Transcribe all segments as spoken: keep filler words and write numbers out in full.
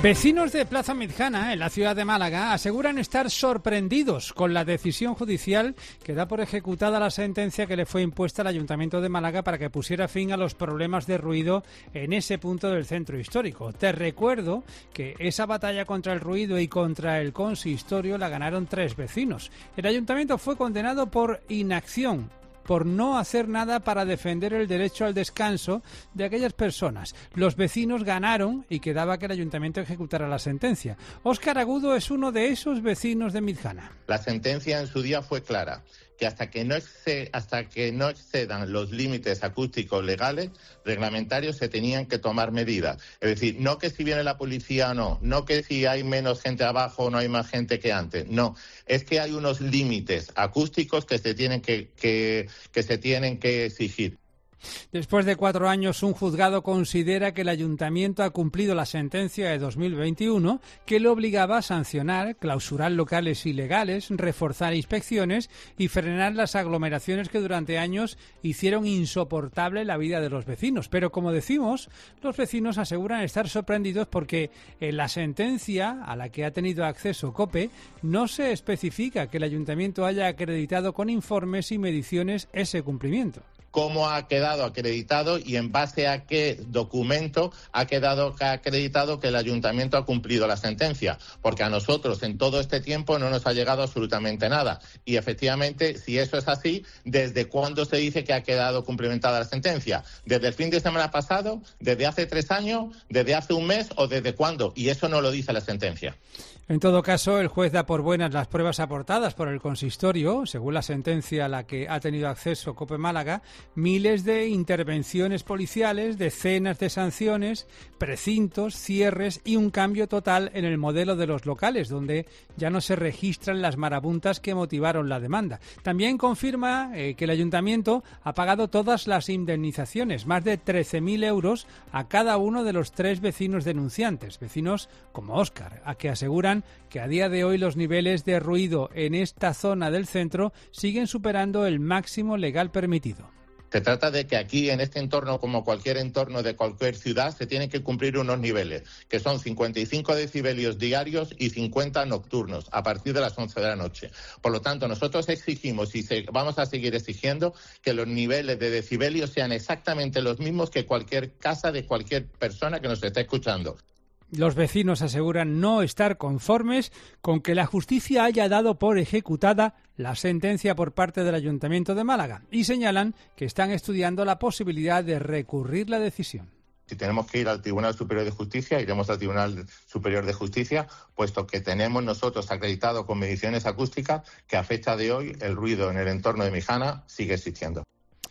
Vecinos de Plaza Midjana, en la ciudad de Málaga, aseguran estar sorprendidos con la decisión judicial que da por ejecutada la sentencia que le fue impuesta al Ayuntamiento de Málaga para que pusiera fin a los problemas de ruido en ese punto del centro histórico. Te recuerdo que esa batalla contra el ruido y contra el consistorio la ganaron tres vecinos. El Ayuntamiento fue condenado por inacción, por no hacer nada para defender el derecho al descanso de aquellas personas. Los vecinos ganaron y quedaba que el ayuntamiento ejecutara la sentencia. Óscar Agudo es uno de esos vecinos de Midjana. La sentencia en su día fue clara, que hasta que no exced, hasta que no excedan los límites acústicos legales, reglamentarios, se tenían que tomar medidas. Es decir, no que si viene la policía o no, no que si hay menos gente abajo o no hay más gente que antes, no. Es que hay unos límites acústicos que se tienen que, que, que se tienen que exigir. Después de cuatro años, un juzgado considera que el Ayuntamiento ha cumplido la sentencia de dos mil veintiuno que le obligaba a sancionar, clausurar locales ilegales, reforzar inspecciones y frenar las aglomeraciones que durante años hicieron insoportable la vida de los vecinos. Pero, como decimos, los vecinos aseguran estar sorprendidos porque en la sentencia a la que ha tenido acceso COPE no se especifica que el Ayuntamiento haya acreditado con informes y mediciones ese cumplimiento. Cómo ha quedado acreditado y en base a qué documento ha quedado acreditado que el ayuntamiento ha cumplido la sentencia, porque a nosotros en todo este tiempo no nos ha llegado absolutamente nada. Y efectivamente, si eso es así, ¿desde cuándo se dice que ha quedado cumplimentada la sentencia? ¿Desde el fin de semana pasado? ¿Desde hace tres años? ¿Desde hace un mes? ¿O desde cuándo? Y eso no lo dice la sentencia. En todo caso, el juez da por buenas las pruebas aportadas por el consistorio, según la sentencia a la que ha tenido acceso COPE Málaga, miles de intervenciones policiales, decenas de sanciones, precintos, cierres y un cambio total en el modelo de los locales, donde ya no se registran las marabuntas que motivaron la demanda. También confirma eh, que el ayuntamiento ha pagado todas las indemnizaciones, más de trece mil euros a cada uno de los tres vecinos denunciantes, vecinos como Óscar, a que aseguran que a día de hoy los niveles de ruido en esta zona del centro siguen superando el máximo legal permitido. Se trata de que aquí, en este entorno, como cualquier entorno de cualquier ciudad, se tienen que cumplir unos niveles, que son cincuenta y cinco decibelios diarios y cincuenta nocturnos, a partir de las once de la noche. Por lo tanto, nosotros exigimos y se, vamos a seguir exigiendo que los niveles de decibelios sean exactamente los mismos que cualquier casa de cualquier persona que nos esté escuchando. Los vecinos aseguran no estar conformes con que la justicia haya dado por ejecutada la sentencia por parte del Ayuntamiento de Málaga y señalan que están estudiando la posibilidad de recurrir la decisión. Si tenemos que ir al Tribunal Superior de Justicia, iremos al Tribunal Superior de Justicia, puesto que tenemos nosotros acreditado con mediciones acústicas que a fecha de hoy el ruido en el entorno de Midjana sigue existiendo.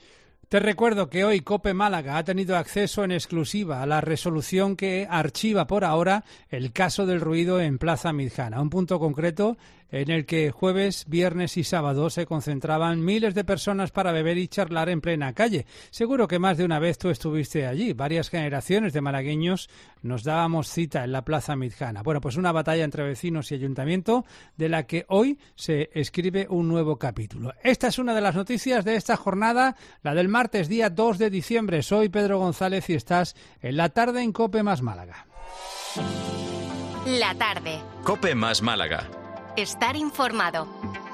Te recuerdo que hoy COPE Málaga ha tenido acceso en exclusiva a la resolución que archiva por ahora el caso del ruido en Plaza Midjana, un punto concreto en el que jueves, viernes y sábado se concentraban miles de personas para beber y charlar en plena calle. Seguro que más de una vez tú estuviste allí. Varias generaciones de malagueños nos dábamos cita en la Plaza Midjana. Bueno, pues una batalla entre vecinos y ayuntamiento de la que hoy se escribe un nuevo capítulo. Esta es una de las noticias de esta jornada, la del martes, día dos de diciembre. Soy Pedro González y estás en La Tarde en COPE más Málaga. La Tarde. COPE más Málaga. Estar informado.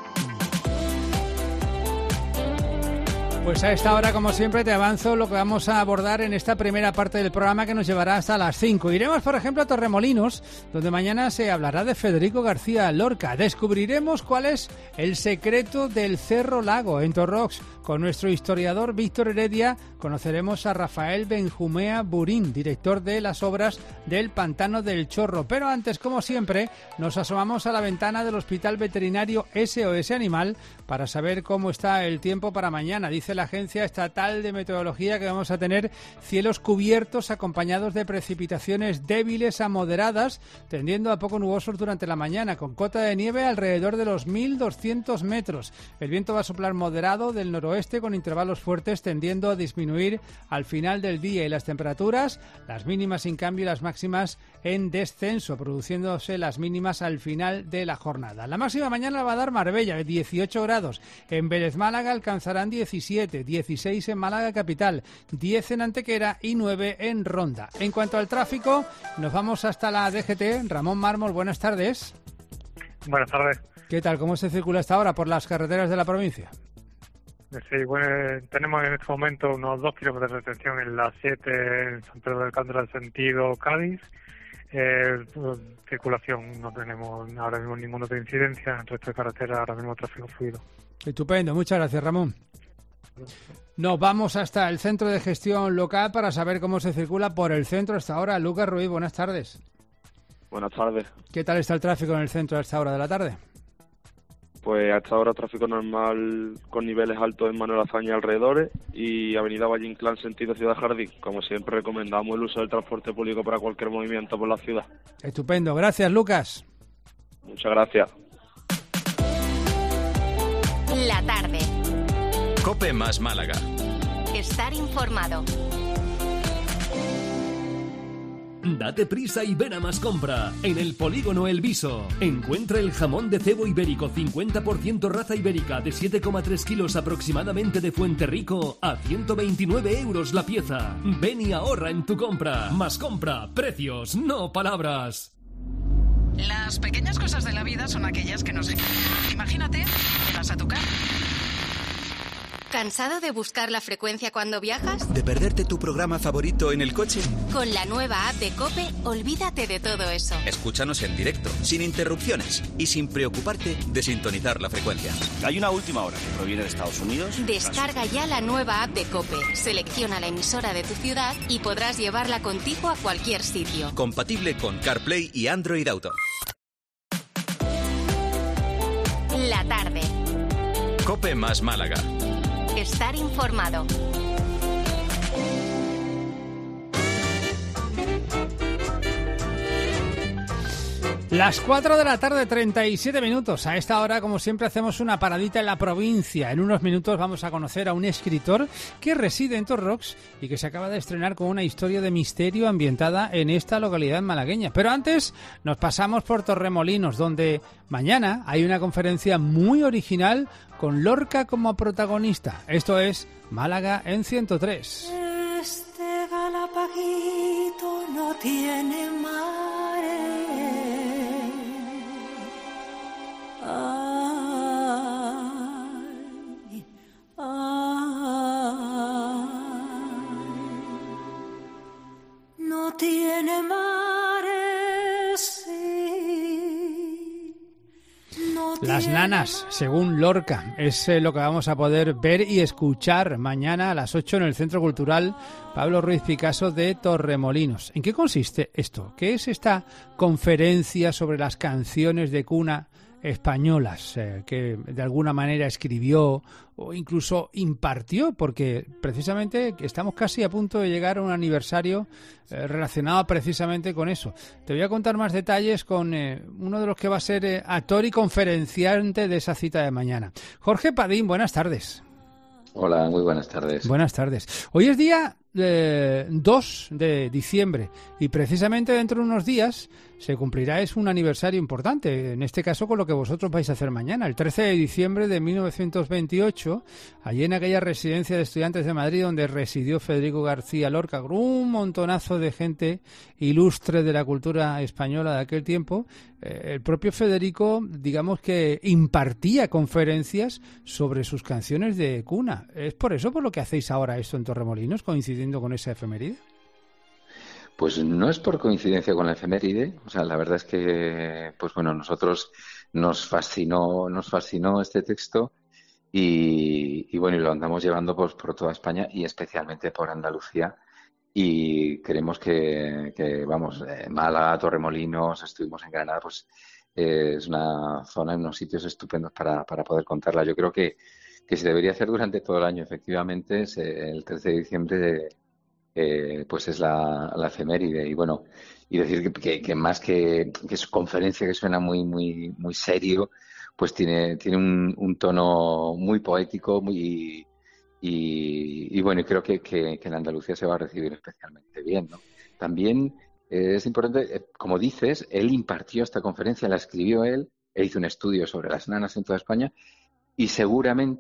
Pues a esta hora, como siempre, te avanzo lo que vamos a abordar en esta primera parte del programa que nos llevará hasta las cinco. Iremos, por ejemplo, a Torremolinos, donde mañana se hablará de Federico García Lorca. Descubriremos cuál es el secreto del Cerro Lago en Torrox. Con nuestro historiador Víctor Heredia conoceremos a Rafael Benjumea Burín, director de las obras del Pantano del Chorro. Pero antes, como siempre, nos asomamos a la ventana del Hospital Veterinario S O S Animal para saber cómo está el tiempo para mañana. Dice la Agencia Estatal de Meteorología que vamos a tener cielos cubiertos acompañados de precipitaciones débiles a moderadas, tendiendo a poco nubosos durante la mañana, con cota de nieve alrededor de los mil doscientos metros. El viento va a soplar moderado del noroeste con intervalos fuertes, tendiendo a disminuir al final del día, y las temperaturas, las mínimas sin cambio y las máximas en descenso, produciéndose las mínimas al final de la jornada. La máxima mañana va a dar Marbella, dieciocho grados. En Vélez Málaga alcanzarán diecisiete. diecisiete, dieciséis en Málaga capital, diez en Antequera y nueve en Ronda. En cuanto al tráfico, nos vamos hasta la D G T. Ramón Mármol, buenas tardes. Buenas tardes. ¿Qué tal? ¿Cómo se circula hasta ahora por las carreteras de la provincia? Sí, bueno, tenemos en este momento unos dos kilómetros de retención en la siete en San Pedro del Cántaro en sentido Cádiz. Eh, circulación, no tenemos ahora mismo ninguna otra incidencia. En el resto de carretera ahora mismo tráfico fluido. Estupendo, muchas gracias, Ramón. Nos vamos hasta el Centro de Gestión Local para saber cómo se circula por el centro hasta ahora. Lucas Ruiz, buenas tardes. Buenas tardes. ¿Qué tal está el tráfico en el centro a esta hora de la tarde? Pues hasta ahora tráfico normal con niveles altos en Manuel Azaña y alrededores y Avenida Valle Inclán sentido Ciudad Jardín. Como siempre recomendamos el uso del transporte público para cualquier movimiento por la ciudad. Estupendo, gracias Lucas. Muchas gracias. La tarde. COPE más Málaga. Estar informado. Date prisa y ven a Más Compra. En el Polígono El Viso. Encuentra el jamón de cebo ibérico cincuenta por ciento raza ibérica de siete coma tres kilos aproximadamente de Fuenterrico a ciento veintinueve euros la pieza. Ven y ahorra en tu compra. Más Compra. Precios, no palabras. Las pequeñas cosas de la vida son aquellas que nos... Imagínate, llegas a tu casa. ¿Cansado de buscar la frecuencia cuando viajas? ¿De perderte tu programa favorito en el coche? Con la nueva app de COPE, olvídate de todo eso. Escúchanos en directo, sin interrupciones y sin preocuparte de sintonizar la frecuencia. Hay una última hora que proviene de Estados Unidos. Descarga ya la nueva app de COPE, selecciona la emisora de tu ciudad y podrás llevarla contigo a cualquier sitio. Compatible con CarPlay y Android Auto. La tarde. COPE más Málaga. Estar informado. Las cuatro de la tarde, treinta y siete minutos. A esta hora, como siempre, hacemos una paradita en la provincia. En unos minutos vamos a conocer a un escritor que reside en Torrox y que se acaba de estrenar con una historia de misterio ambientada en esta localidad malagueña. Pero antes nos pasamos por Torremolinos, donde mañana hay una conferencia muy original con Lorca como protagonista. Esto es Málaga en ciento tres. Este Galapaguito no tiene mares. Ay, ay, no tiene mares, sí, no Las tiene nanas, según Lorca, es eh, lo que vamos a poder ver y escuchar mañana a las ocho en el Centro Cultural Pablo Ruiz Picasso de Torremolinos. ¿En qué consiste esto? ¿Qué es esta conferencia sobre las canciones de cuna españolas eh, que de alguna manera escribió o incluso impartió? Porque precisamente estamos casi a punto de llegar a un aniversario eh, relacionado precisamente con eso. Te voy a contar más detalles con eh, uno de los que va a ser eh, actor y conferenciante de esa cita de mañana. Jorge Padín, buenas tardes. Hola, muy buenas tardes. Buenas tardes. Hoy es día eh, dos de diciembre y precisamente dentro de unos días se cumplirá es un aniversario importante, en este caso con lo que vosotros vais a hacer mañana, el trece de diciembre de mil novecientos veintiocho, allí en aquella residencia de estudiantes de Madrid donde residió Federico García Lorca, con un montonazo de gente ilustre de la cultura española de aquel tiempo. Eh, el propio Federico, digamos que impartía conferencias sobre sus canciones de cuna. ¿Es por eso por lo que hacéis ahora esto en Torremolinos, coincidiendo con esa efeméride? Pues no es por coincidencia con la efeméride, o sea, la verdad es que, pues bueno, nosotros nos fascinó, nos fascinó este texto y, y bueno, y lo andamos llevando pues por toda España y especialmente por Andalucía y creemos que, que vamos, eh, Málaga, Torremolinos, estuvimos en Granada, pues eh, es una zona, unos sitios estupendos para, para poder contarla. Yo creo que, que se debería hacer durante todo el año, efectivamente, es el trece de diciembre de Eh, pues es la, la efeméride y bueno, y decir que, que, que más que, que es conferencia que suena muy muy muy serio, pues tiene tiene un, un tono muy poético muy y, y bueno, y creo que, que, que en Andalucía se va a recibir especialmente bien, ¿no? También eh, es importante, eh, como dices, él impartió esta conferencia, la escribió él, él hizo un estudio sobre las nanas en toda España y seguramente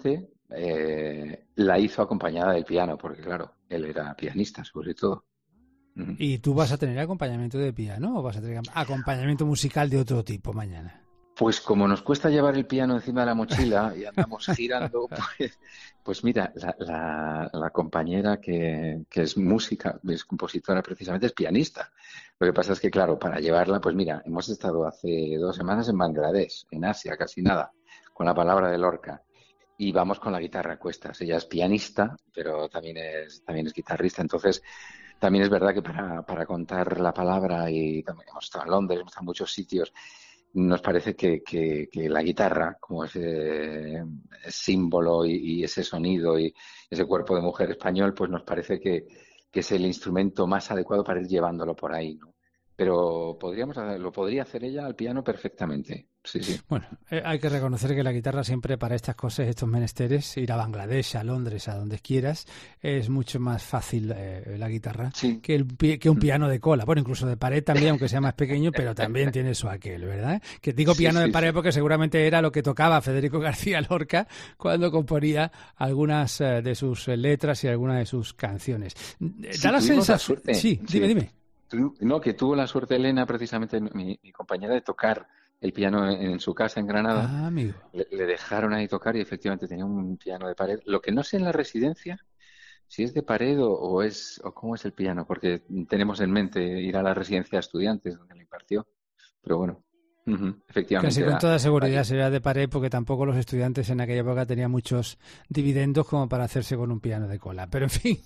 eh, la hizo acompañada del piano, porque claro, él era pianista sobre todo. Uh-huh. ¿Y tú vas a tener acompañamiento de piano o vas a tener acompañamiento musical de otro tipo mañana? Pues como nos cuesta llevar el piano encima de la mochila y andamos girando, pues, pues mira, la, la, la compañera que, que es música, es compositora precisamente, es pianista. Lo que pasa es que, claro, para llevarla, pues mira, hemos estado hace dos semanas en Bangladesh, en Asia, casi nada, con la palabra de Lorca. Y vamos con la guitarra a cuestas. Ella es pianista, pero también es, también es guitarrista. Entonces, también es verdad que para, para contar la palabra, y también hemos estado en Londres, hemos estado en muchos sitios, nos parece que, que, que la guitarra, como ese símbolo y, y ese sonido y ese cuerpo de mujer español, pues nos parece que, que es el instrumento más adecuado para ir llevándolo por ahí, ¿no? Pero podríamos lo podría hacer ella al piano perfectamente. Sí, sí. Bueno, eh, hay que reconocer que la guitarra siempre para estas cosas, estos menesteres, ir a Bangladesh, a Londres, a donde quieras, es mucho más fácil eh, la guitarra sí. que, el, que un piano de cola. Bueno, incluso de pared también, aunque sea más pequeño, pero también tiene su aquel, ¿verdad? Que digo piano sí, sí, de pared sí. porque seguramente era lo que tocaba Federico García Lorca cuando componía algunas eh, de sus letras y algunas de sus canciones. Sí, da la sensación. La sí, sí, dime, dime. No, que tuvo la suerte Elena, precisamente mi, mi compañera, de tocar el piano en, en su casa en Granada. Ah, amigo. Le, le dejaron ahí tocar y efectivamente tenía un piano de pared. Lo que no sé en la residencia, si es de pared o, o es o cómo es el piano, porque tenemos en mente ir a la residencia de estudiantes donde le impartió. Pero bueno, uh-huh, efectivamente. Casi con toda seguridad sería de pared, porque tampoco los estudiantes en aquella época tenían muchos dividendos como para hacerse con un piano de cola. Pero en fin,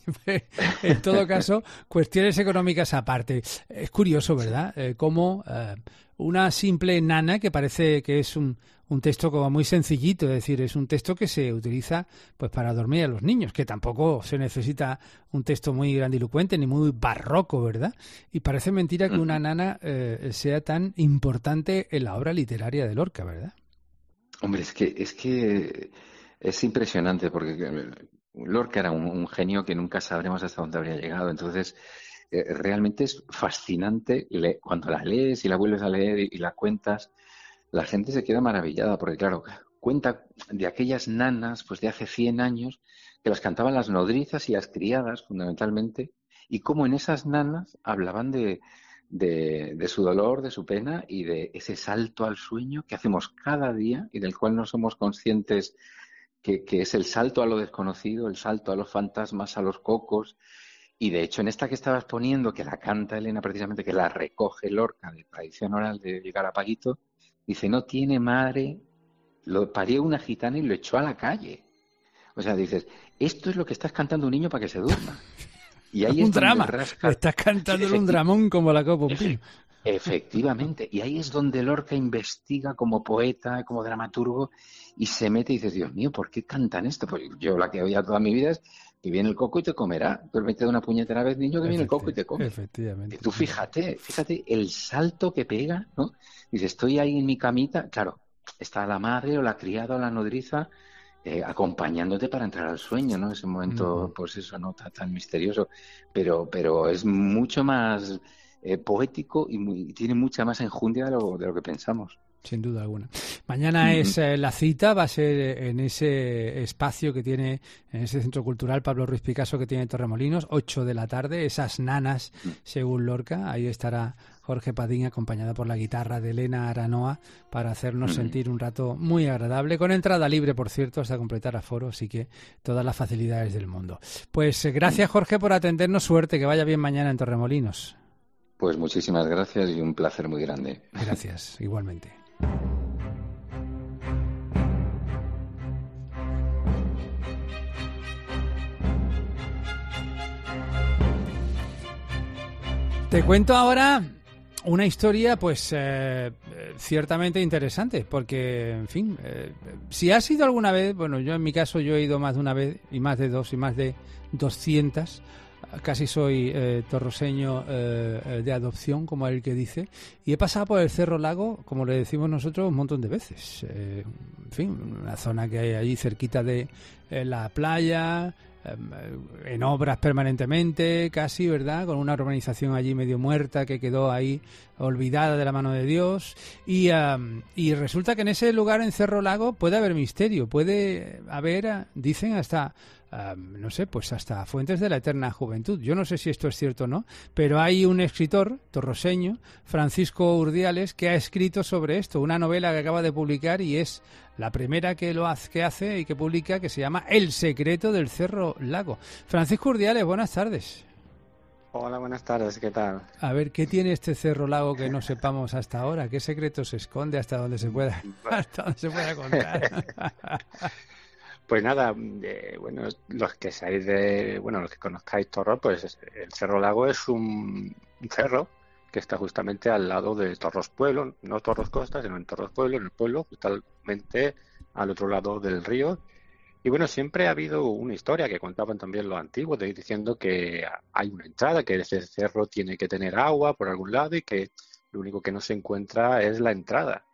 en todo caso, cuestiones económicas aparte. Es curioso, ¿verdad? Eh, cómo eh, una simple nana, que parece que es un, un texto como muy sencillito, es decir, es un texto que se utiliza pues para dormir a los niños, que tampoco se necesita un texto muy grandilocuente ni muy barroco, ¿verdad? Y parece mentira que una nana eh, sea tan importante en la obra literaria de Lorca, ¿verdad? Hombre, es que es que es impresionante, porque Lorca era un, un genio que nunca sabremos hasta dónde habría llegado. Entonces, eh, realmente es fascinante le, cuando la lees y la vuelves a leer y, y la cuentas. La gente se queda maravillada porque, claro, cuenta de aquellas nanas pues de hace cien años que las cantaban las nodrizas y las criadas, fundamentalmente, y cómo en esas nanas hablaban de, de, de su dolor, de su pena y de ese salto al sueño que hacemos cada día y del cual no somos conscientes, que, que es el salto a lo desconocido, el salto a los fantasmas, a los cocos. Y de hecho, en esta que estabas poniendo, que la canta Elena precisamente, que la recoge Lorca de tradición oral de El Garapaguito, dice, no tiene madre, lo parió una gitana y lo echó a la calle. O sea, dices, esto es lo que estás cantando a un niño para que se duerma. Y ahí un es drama, donde rasca... estás cantando sí, un dramón como la copa un pino. Efectivamente, y ahí es donde Lorca investiga como poeta, como dramaturgo, y se mete y dices, Dios mío, ¿por qué cantan esto? Pues yo la que he oído toda mi vida es que viene el coco y te comerá. Tú me te da una puñetera vez, niño, que viene el coco y te come. Efectivamente. Y tú fíjate, fíjate el salto que pega, ¿no? Dices, estoy ahí en mi camita, claro, está la madre o la criada o la nodriza eh, acompañándote para entrar al sueño, ¿no? Ese momento, mm. pues eso, no tan, tan misterioso, pero, pero es mucho más eh, poético y, muy, y tiene mucha más enjundia de lo, de lo que pensamos. Sin duda alguna. Mañana uh-huh. es eh, la cita, va a ser en ese espacio que tiene, en ese Centro Cultural Pablo Ruiz Picasso que tiene Torremolinos, ocho de la tarde, esas nanas, uh-huh. según Lorca. Ahí estará Jorge Padín, acompañada por la guitarra de Elena Aranoa, para hacernos uh-huh. sentir un rato muy agradable, con entrada libre, por cierto, hasta completar aforo, así que todas las facilidades del mundo. Pues eh, gracias, Jorge, por atendernos. Suerte, que vaya bien mañana en Torremolinos. Pues muchísimas gracias y un placer muy grande. Gracias, igualmente. Te cuento ahora una historia, pues, eh, ciertamente interesante, porque, en fin, eh, si has ido alguna vez, bueno, yo en mi caso yo he ido más de una vez, y más de dos, y más de doscientas. Casi soy eh, torroseño eh, de adopción, como el que dice, y he pasado por el Cerro Lago, como le decimos nosotros, un montón de veces. Eh, en fin, una zona que hay allí cerquita de eh, la playa, en obras permanentemente, casi, ¿verdad? Con una urbanización allí medio muerta que quedó ahí olvidada de la mano de Dios. Y, um, y resulta que en ese lugar, en Cerro Lago, puede haber misterio, puede haber, dicen, hasta... Um, no sé, pues hasta fuentes de la eterna juventud. Yo no sé si esto es cierto o no, pero hay un escritor torroseño, Francisco Urdiales, que ha escrito sobre esto, una novela que acaba de publicar y es la primera que lo hace, que hace y que publica, que se llama El secreto del Cerro Lago. Francisco Urdiales, buenas tardes. Hola, buenas tardes, ¿qué tal? A ver, ¿qué tiene este Cerro Lago que no sepamos hasta ahora? ¿Qué secreto se esconde hasta donde se pueda, hasta donde se pueda contar? Pues nada, eh, bueno, los que seáis de, bueno, los que conozcáis Torros, pues el Cerro Lago es un, un cerro que está justamente al lado de Torros Pueblo, no Torros Costa, sino en Torros Pueblo, en el pueblo, justamente al otro lado del río. Y bueno, siempre ha habido una historia que contaban también los antiguos, de, diciendo que hay una entrada, que ese cerro tiene que tener agua por algún lado y que lo único que no se encuentra es la entrada.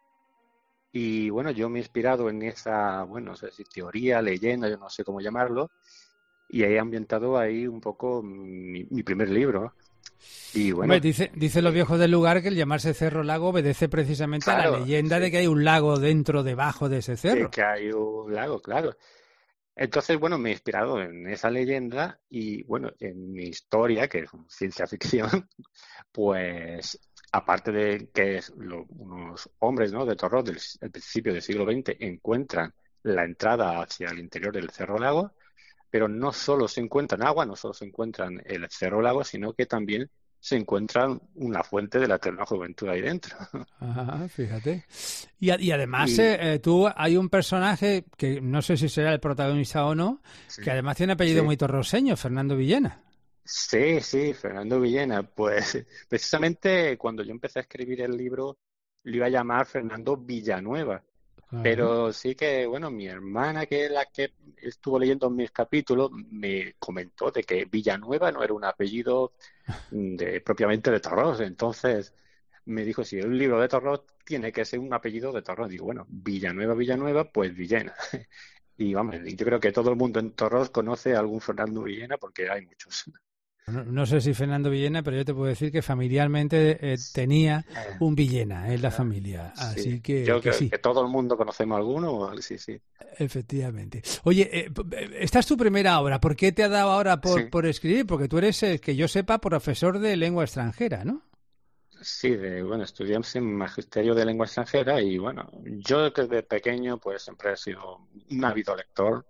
Y bueno, yo me he inspirado en esa, bueno, no sé si teoría, leyenda, yo no sé cómo llamarlo, y he ambientado ahí un poco mi, mi primer libro. Y bueno, Hombre, dice, dice los viejos del lugar que el llamarse Cerro Lago obedece precisamente claro, a la leyenda sí. de que hay un lago dentro, debajo de ese cerro. Sí, que hay un lago, claro. Entonces, bueno, me he inspirado en esa leyenda y, bueno, en mi historia, que es ciencia ficción, pues... aparte de que lo, unos hombres, ¿no?, de Torros del el principio del siglo veinte encuentran la entrada hacia el interior del Cerro Lago, pero no solo se encuentran agua, no solo se encuentran el Cerro Lago, sino que también se encuentran una fuente de la eterna juventud ahí dentro. Ajá, fíjate. Y, y además y... Eh, tú hay un personaje que no sé si será el protagonista o no, sí. que además tiene apellido sí. muy torroseño, Fernando Villena. Sí, sí, Fernando Villena. Pues precisamente cuando yo empecé a escribir el libro lo iba a llamar Fernando Villanueva. Ajá. Pero sí que, bueno, mi hermana, que es la que estuvo leyendo mis capítulos, me comentó de que Villanueva no era un apellido de, propiamente de Torros. Entonces me dijo, si es un libro de Torros, tiene que ser un apellido de Torros. Digo, bueno, Villanueva, Villanueva, pues Villena. Y vamos, yo creo que todo el mundo en Torros conoce a algún Fernando Villena porque hay muchos. No, no sé si Fernando Villena, pero yo te puedo decir que familiarmente eh, tenía un Villena en la familia. Así sí. que, yo que creo sí. que todo el mundo conocemos alguno. Sí, sí. Efectivamente. Oye, eh, esta es tu primera obra. ¿Por qué te ha dado ahora por, sí. por escribir? Porque tú eres, eh, que yo sepa, profesor de lengua extranjera, ¿no? Sí, de, bueno, estudiamos en Magisterio de Lengua Extranjera y bueno, yo desde pequeño pues siempre he sido un ávido lector.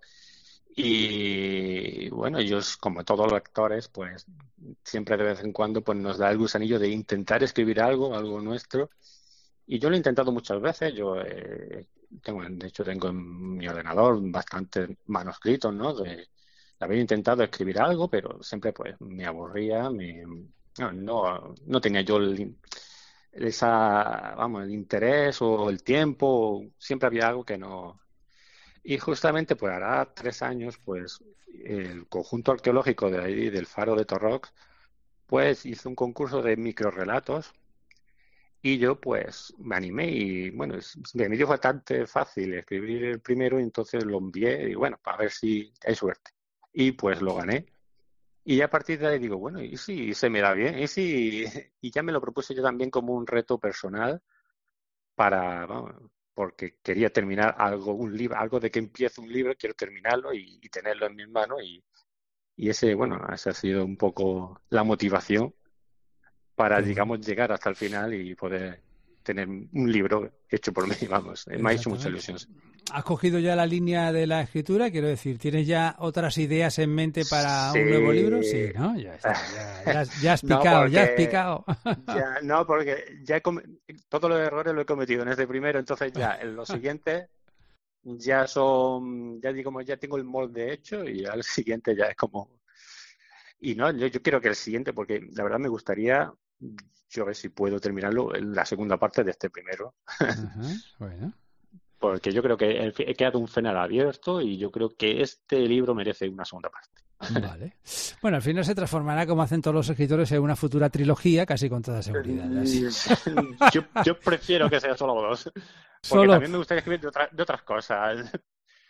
Y bueno, ellos, como todos los lectores, pues siempre de vez en cuando pues nos da el gusanillo de intentar escribir algo, algo nuestro. Y yo lo he intentado muchas veces. Yo eh, tengo, de hecho, tengo en mi ordenador bastantes manuscritos, ¿no? De, de haber intentado escribir algo, pero siempre pues me aburría, me, no, no, no tenía yo el, esa, vamos, el interés o el tiempo. Siempre había algo que no. Y justamente, pues hará tres años, pues el conjunto arqueológico de ahí, del Faro de Torrox, pues hizo un concurso de microrrelatos y yo, pues, me animé y, bueno, me dio bastante fácil escribir el primero y entonces lo envié y, bueno, para ver si hay suerte. Y, pues, lo gané. Y a partir de ahí digo, bueno, ¿y si se me da bien? ¿Y si...? Y ya me lo propuse yo también como un reto personal para... Vamos, porque quería terminar algo, un libro, algo de que empiece un libro, quiero terminarlo y, y tenerlo en mis manos y, y ese, bueno, esa ha sido un poco la motivación para, digamos, llegar hasta el final y poder tener un libro hecho por mí, vamos, me ha hecho mucha ilusión. ¿Has cogido ya la línea de la escritura? Quiero decir, ¿tienes ya otras ideas en mente para sí. un nuevo libro? Sí, ¿no? Ya está, ya, ya, ya has picado, no porque, ya has picado. Ya, no, porque ya he com- todos los errores los he cometido en este primero, entonces ya en los siguientes ya son, ya digo, ya tengo el molde hecho y al siguiente ya es como... Y no, yo, yo quiero que el siguiente, porque la verdad me gustaría, yo a ver si puedo terminarlo en la segunda parte de este primero. Ajá, bueno. Porque yo creo que he quedado un final abierto y yo creo que este libro merece una segunda parte. Vale. Bueno, al final se transformará, como hacen todos los escritores, en una futura trilogía, casi con toda seguridad. yo, yo prefiero que sea solo dos. Porque Solo... también me gustaría escribir de, otra, de otras cosas.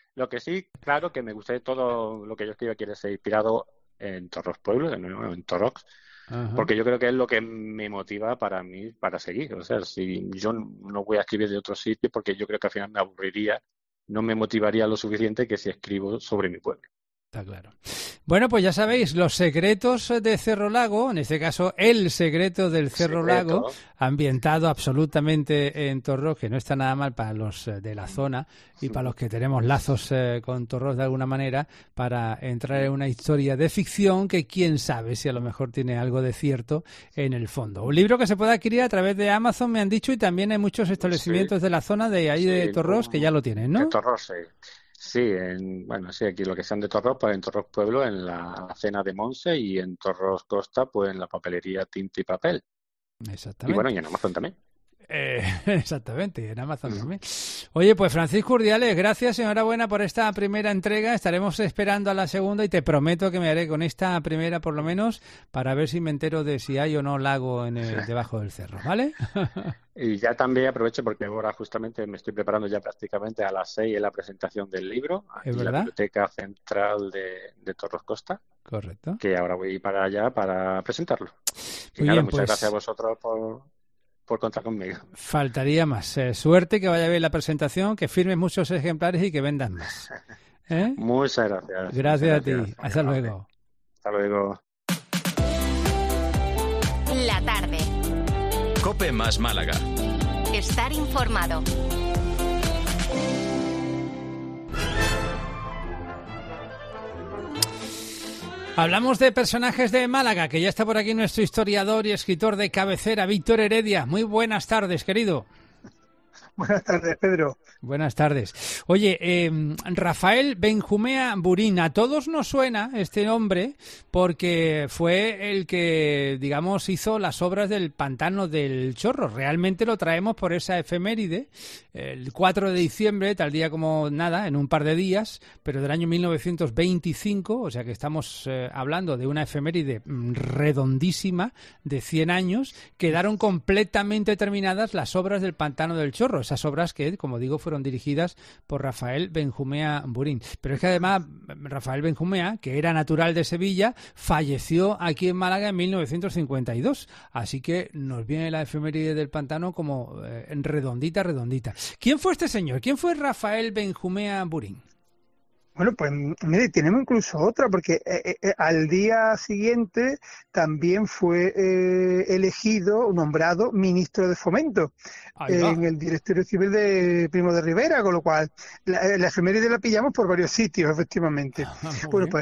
Lo que sí, claro, que me gustaría todo lo que yo escriba quiere ser inspirado en Torros Pueblo, en Torrox, Ajá. porque yo creo que es lo que me motiva para mí, para seguir. O sea, si yo no voy a escribir de otro sitio, porque yo creo que al final me aburriría, no me motivaría lo suficiente que si escribo sobre mi pueblo. Está claro. Bueno, pues ya sabéis, los secretos de Cerro Lago, en este caso el secreto del Cerro Secreto. Lago, ambientado absolutamente en Torros, que no está nada mal para los de la zona y sí. para los que tenemos lazos eh, con Torros de alguna manera, para entrar en una historia de ficción que quién sabe si a lo mejor tiene algo de cierto en el fondo. Un libro que se puede adquirir a través de Amazon, me han dicho, y también hay muchos establecimientos sí. de la zona de ahí sí, de Torros que ya lo tienen, ¿no? De Torros, sí. Sí, en, bueno, sí, aquí lo que sean de Torros, pues en Torros Pueblo, en la cena de Monse, y en Torros Costa, pues en la papelería Tinta y Papel. Exactamente. Y bueno, y en Amazon también. Eh, exactamente, en Amazon también. Oye, pues Francisco Urdiales, gracias y enhorabuena por esta primera entrega. Estaremos esperando a la segunda y te prometo que me haré con esta primera por lo menos para ver si me entero de si hay o no lago en el, debajo del cerro, ¿vale? Y ya también aprovecho porque ahora justamente me estoy preparando ya prácticamente a las seis en la presentación del libro en la Biblioteca Central de, de Torros Costa. Correcto. Que ahora voy para allá para presentarlo. Y Muy nada, bien, muchas pues... gracias a vosotros por... por contar conmigo. Faltaría más. Eh, suerte, que vaya bien la presentación, que firmes muchos ejemplares y que vendan más. ¿Eh? Muchas gracias. Gracias Muchas a gracias. ti. Hasta luego. Hasta luego. La tarde. COPE más Málaga. Estar informado. Hablamos de personajes de Málaga, que ya está por aquí nuestro historiador y escritor de cabecera, Víctor Heredia. Muy buenas tardes, querido. Buenas tardes, Pedro. Buenas tardes. Oye, eh, Rafael Benjumea Burín, a todos nos suena este nombre porque fue el que, digamos, hizo las obras del Pantano del Chorro. Realmente lo traemos por esa efeméride, el cuatro de diciembre, tal día como nada, en un par de días, pero del año mil novecientos veinticinco, o sea que estamos eh, hablando de una efeméride redondísima de cien años, quedaron completamente terminadas las obras del Pantano del Chorro. Esas obras que, como digo, fueron dirigidas por Rafael Benjumea Burín. Pero es que además Rafael Benjumea, que era natural de Sevilla, falleció aquí en Málaga en mil novecientos cincuenta y dos. Así que nos viene la efeméride del Pantano como eh, redondita, redondita. ¿Quién fue este señor? ¿Quién fue Rafael Benjumea Burín? Bueno, pues mire, tenemos incluso otra, porque eh, eh, al día siguiente también fue eh, elegido, nombrado ministro de Fomento eh, en el directorio civil de Primo de Rivera, con lo cual la, la efeméride la pillamos por varios sitios, efectivamente. Ah, bueno, bien. Pues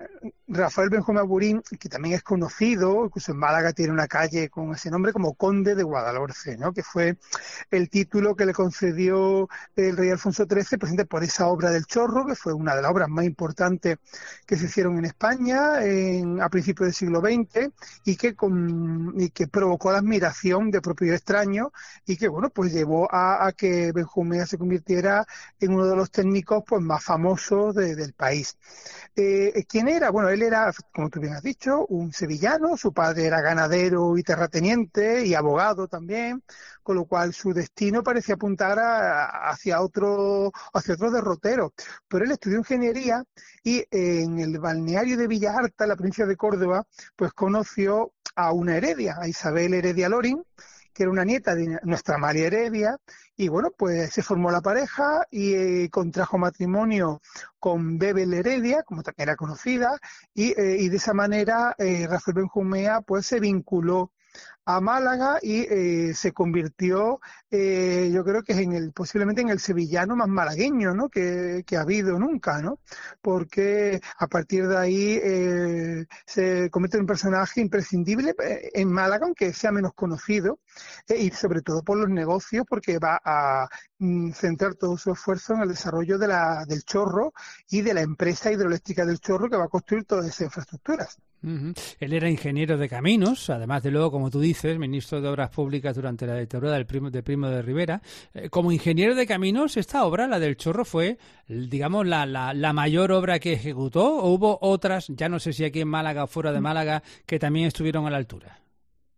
Rafael Benjumea Burín, que también es conocido, incluso en Málaga tiene una calle con ese nombre, como Conde de Guadalhorce, ¿no? Que fue el título que le concedió el rey Alfonso trece, presidente, por esa obra del Chorro, que fue una de las obras más importantes que se hicieron en España en, a principios del siglo veinte y que, con, y que provocó la admiración de propios extraños y que, bueno, pues llevó a, a que Benjumea se convirtiera en uno de los técnicos pues más famosos de, del país. Eh, ¿Quién era? Bueno, él era, como tú bien has dicho, un sevillano, su padre era ganadero y terrateniente y abogado también, con lo cual su destino parecía apuntar a, hacia otro hacia otro derrotero. Pero él estudió ingeniería y en el balneario de Villa Arta, la provincia de Córdoba, pues conoció a una Heredia, a Isabel Heredia Lorín, que era una nieta de nuestra María Heredia, y bueno, pues se formó la pareja y eh, contrajo matrimonio con Bebel Heredia, como también era conocida, y, eh, y de esa manera eh, Rafael Benjumea pues se vinculó a Málaga y eh, se convirtió, eh, yo creo que es en el posiblemente en el sevillano más malagueño, ¿no? que, que ha habido nunca, ¿no? Porque a partir de ahí eh, se convierte en un personaje imprescindible en Málaga, aunque sea menos conocido, eh, y sobre todo por los negocios, porque va a mm, centrar todo su esfuerzo en el desarrollo de la, del Chorro y de la empresa hidroeléctrica del Chorro que va a construir todas esas infraestructuras. Uh-huh. Él era ingeniero de caminos, además de luego, como tú dices, ministro de Obras Públicas durante la dictadura del primo, de Primo de Rivera. Eh, como ingeniero de caminos, esta obra, la del Chorro, fue, digamos, la, la, la mayor obra que ejecutó, ¿o hubo otras, ya no sé si aquí en Málaga o fuera de Málaga, que también estuvieron a la altura?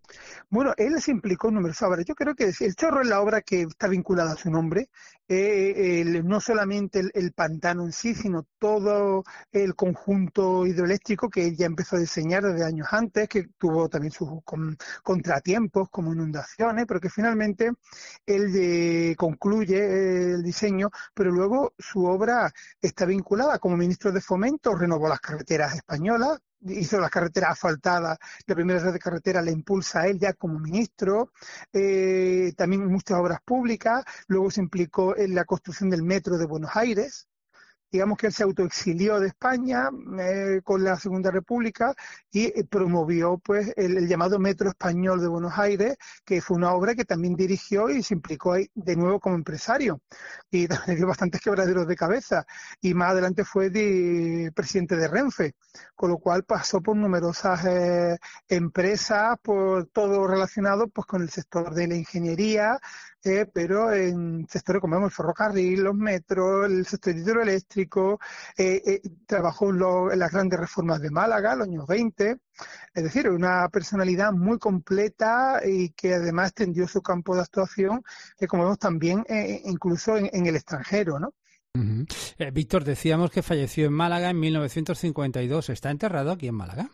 Bueno, él se implicó en numerosas obras. Yo creo que El Chorro es la obra que está vinculada a su nombre. Eh, el, no solamente el, el pantano en sí, sino todo el conjunto hidroeléctrico que él ya empezó a diseñar desde años antes, que tuvo también sus con, contratiempos como inundaciones, pero que finalmente él eh, concluye eh, el diseño, pero luego su obra está vinculada como ministro de Fomento, renovó las carreteras españolas, hizo las carreteras asfaltadas, la primera red de carretera la impulsa él ya como ministro, eh, también muchas obras públicas, luego se implicó en la construcción del metro de Buenos Aires. Digamos que él se autoexilió de España eh, con la Segunda República y eh, promovió pues el, el llamado Metro Español de Buenos Aires, que fue una obra que también dirigió y se implicó ahí de nuevo como empresario. Y también dio bastantes quebraderos de cabeza. Y más adelante fue de, presidente de Renfe, con lo cual pasó por numerosas eh, empresas, por todo relacionado pues con el sector de la ingeniería, Eh, pero en sectores como el ferrocarril, los metros, el sector hidroeléctrico, eh, eh, trabajó en, lo, en las grandes reformas de Málaga, los años veinte, es decir, una personalidad muy completa y que además extendió su campo de actuación, eh, como vemos también eh, incluso en, en el extranjero, ¿no? Uh-huh. eh, Víctor, decíamos que falleció en Málaga en mil novecientos cincuenta y dos, ¿está enterrado aquí en Málaga?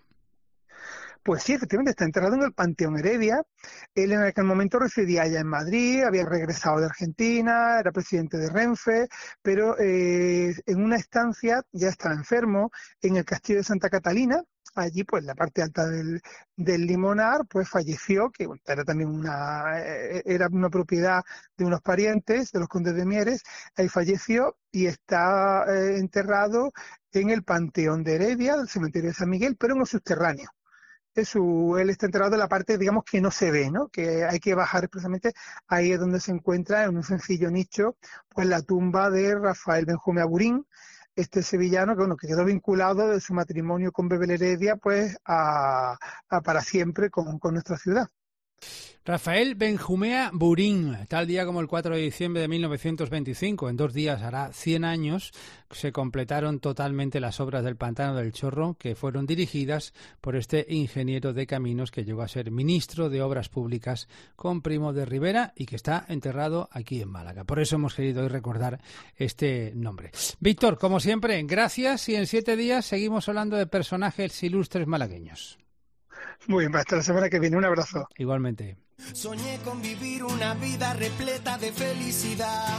Pues sí, efectivamente, está enterrado en el Panteón Heredia. Él en aquel momento residía allá en Madrid, había regresado de Argentina, era presidente de Renfe, pero eh, en una estancia ya estaba enfermo en el Castillo de Santa Catalina. Allí, pues, la parte alta del, del Limonar, pues falleció, que bueno, era también una, era una propiedad de unos parientes, de los condes de Mieres. Ahí falleció y está eh, enterrado en el Panteón de Heredia, del cementerio de San Miguel, pero en el subterráneo. Es su, él está enterrado en la parte, digamos, que no se ve, ¿no? Que hay que bajar precisamente, ahí es donde se encuentra, en un sencillo nicho, pues la tumba de Rafael Benjumea Burín, este sevillano que, bueno, que quedó vinculado de su matrimonio con Bebel Heredia, pues, a, a para siempre con, con nuestra ciudad. Rafael Benjumea Burín, tal día como el cuatro de diciembre de mil novecientos veinticinco, en dos días hará cien años, se completaron totalmente las obras del Pantano del Chorro, que fueron dirigidas por este ingeniero de caminos que llegó a ser ministro de Obras Públicas con Primo de Rivera y que está enterrado aquí en Málaga. Por eso hemos querido hoy recordar este nombre. Víctor, como siempre, gracias y en siete días seguimos hablando de personajes ilustres malagueños. Muy bien, hasta la semana que viene. Un abrazo. Igualmente. Soñé con vivir una vida repleta de felicidad.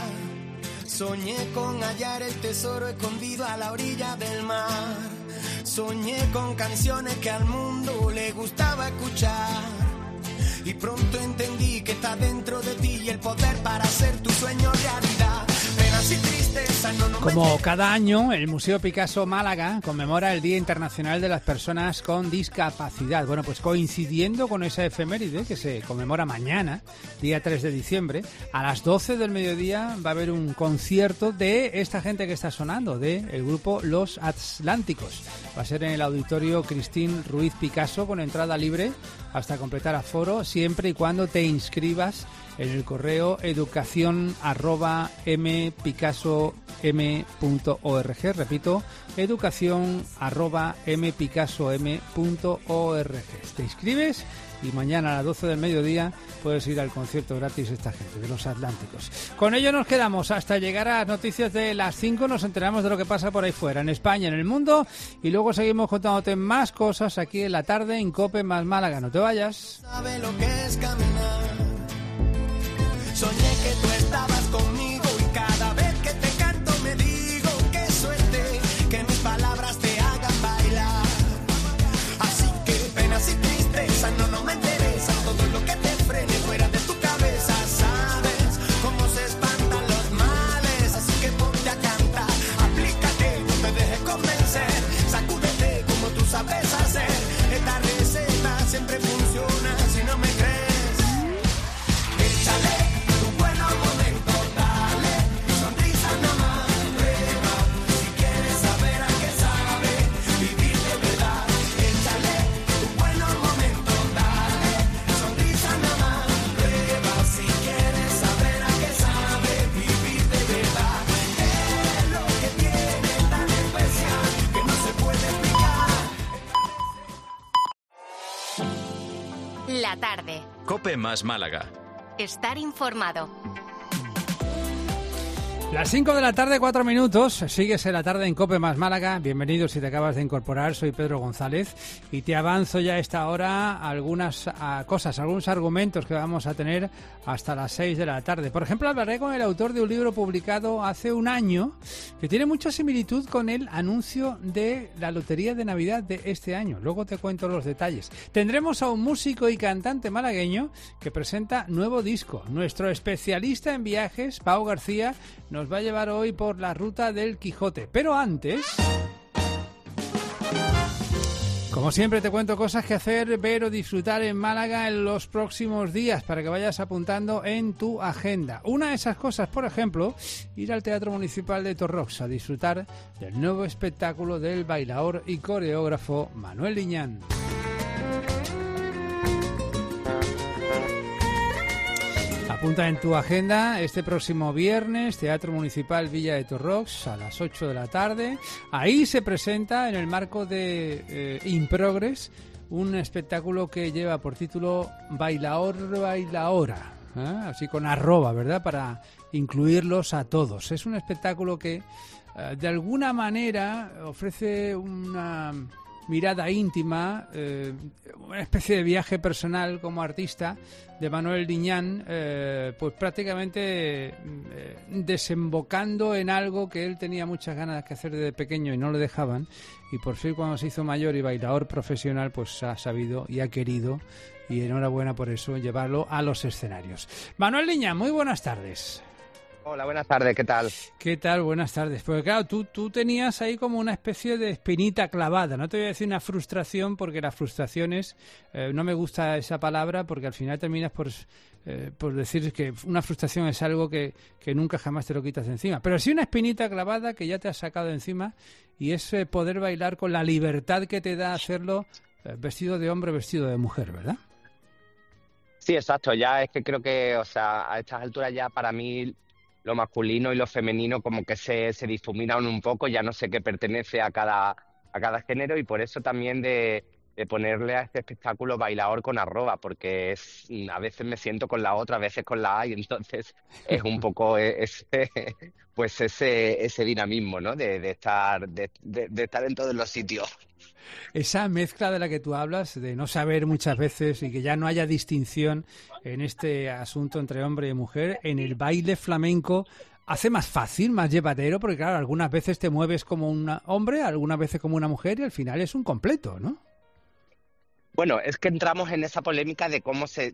Soñé con hallar el tesoro escondido a la orilla del mar. Soñé con canciones que al mundo le gustaba escuchar. Y pronto entendí que está dentro de ti y el poder para hacer tu sueño realidad. Penas y tristezas no, no Como cada año, el Museo Picasso Málaga conmemora el Día Internacional de las Personas con Discapacidad. Bueno, pues coincidiendo con esa efeméride que se conmemora mañana, día tres de diciembre, a las doce del mediodía va a haber un concierto de esta gente que está sonando, de el grupo Los Atlánticos. Va a ser en el auditorio Cristín Ruiz Picasso con entrada libre hasta completar aforo, siempre y cuando te inscribas en el correo educación arroba mpicassom punto org. Repito, educación arroba mpicassom punto org. Te inscribes y mañana a las doce del mediodía puedes ir al concierto gratis de esta gente, de Los Atlánticos. Con ello nos quedamos hasta llegar a las noticias de las cinco. Nos enteramos de lo que pasa por ahí fuera, en España, en el mundo, y luego seguimos contándote más cosas aquí en la tarde en COPE más Málaga. No te vayas. sabe lo que es caminar. Soñé que tú estabas conmigo y cada vez que te canto me digo qué suerte que mis palabras te hagan bailar. Así que penas y tristezas no, no me interesan, todo lo que te frene fuera de tu cabeza. Sabes cómo se espantan los males, así que ponte a cantar, aplícate, no te dejes convencer, sacúdete como tú sabes hacer. Esta receta siempre funciona, si no me crees, échale tu bueno momento. La tarde. COPE más Málaga. Estar informado. Las cinco de la tarde, cuatro minutos. Sigues en la tarde en COPE más Málaga. Bienvenido si te acabas de incorporar. Soy Pedro González y te avanzo ya a esta hora algunas a, cosas, algunos argumentos que vamos a tener hasta las seis de la tarde. Por ejemplo, hablaré con el autor de un libro publicado hace un año que tiene mucha similitud con el anuncio de la Lotería de Navidad de este año. Luego te cuento los detalles. Tendremos a un músico y cantante malagueño que presenta nuevo disco. Nuestro especialista en viajes, Pau García, nos va a llevar hoy por la ruta del Quijote. Pero antes, como siempre, te cuento cosas que hacer, ver o disfrutar en Málaga en los próximos días para que vayas apuntando en tu agenda. Una de esas cosas, por ejemplo, ir al Teatro Municipal de Torrox a disfrutar del nuevo espectáculo del bailaor y coreógrafo Manuel Liñán. Apunta en tu agenda este próximo viernes, Teatro Municipal Villa de Torrox, a las ocho de la tarde. Ahí se presenta, en el marco de eh, Improgress, un espectáculo que lleva por título Bailaor Bailaora, ¿eh? Así con arroba, ¿verdad?, para incluirlos a todos. Es un espectáculo que, eh, de alguna manera, ofrece una mirada íntima, eh, una especie de viaje personal como artista de Manuel Liñán, eh, pues prácticamente eh, desembocando en algo que él tenía muchas ganas de hacer desde pequeño y no le dejaban, y por fin cuando se hizo mayor y bailador profesional, pues ha sabido y ha querido, y enhorabuena por eso, llevarlo a los escenarios. Manuel Liñán, muy buenas tardes. Hola, buenas tardes, ¿qué tal? ¿Qué tal? Buenas tardes. Porque claro, tú, tú tenías ahí como una especie de espinita clavada. No te voy a decir una frustración, porque las frustraciones, eh, no me gusta esa palabra, porque al final terminas por, eh, por decir que una frustración es algo que, que nunca jamás te lo quitas de encima. Pero sí una espinita clavada que ya te has sacado de encima, y es eh, poder bailar con la libertad que te da hacerlo eh, vestido de hombre, vestido de mujer, ¿verdad? Sí, exacto. Ya es que creo que, o sea, a estas alturas ya para mí lo masculino y lo femenino como que se, se difuminan un poco, ya no sé qué pertenece a cada, a cada género, y por eso también de, de ponerle a este espectáculo bailaor con arroba, porque es, a veces me siento con la otra, a veces con la A, y entonces es un poco ese, pues ese, ese dinamismo, ¿no?, de, de, estar, de, de, de estar en todos los sitios. Esa mezcla de la que tú hablas, de no saber muchas veces y que ya no haya distinción en este asunto entre hombre y mujer, en el baile flamenco hace más fácil, más llevadero, porque claro, algunas veces te mueves como un hombre, algunas veces como una mujer, y al final es un completo, ¿no? Bueno, es que entramos en esa polémica de cómo se,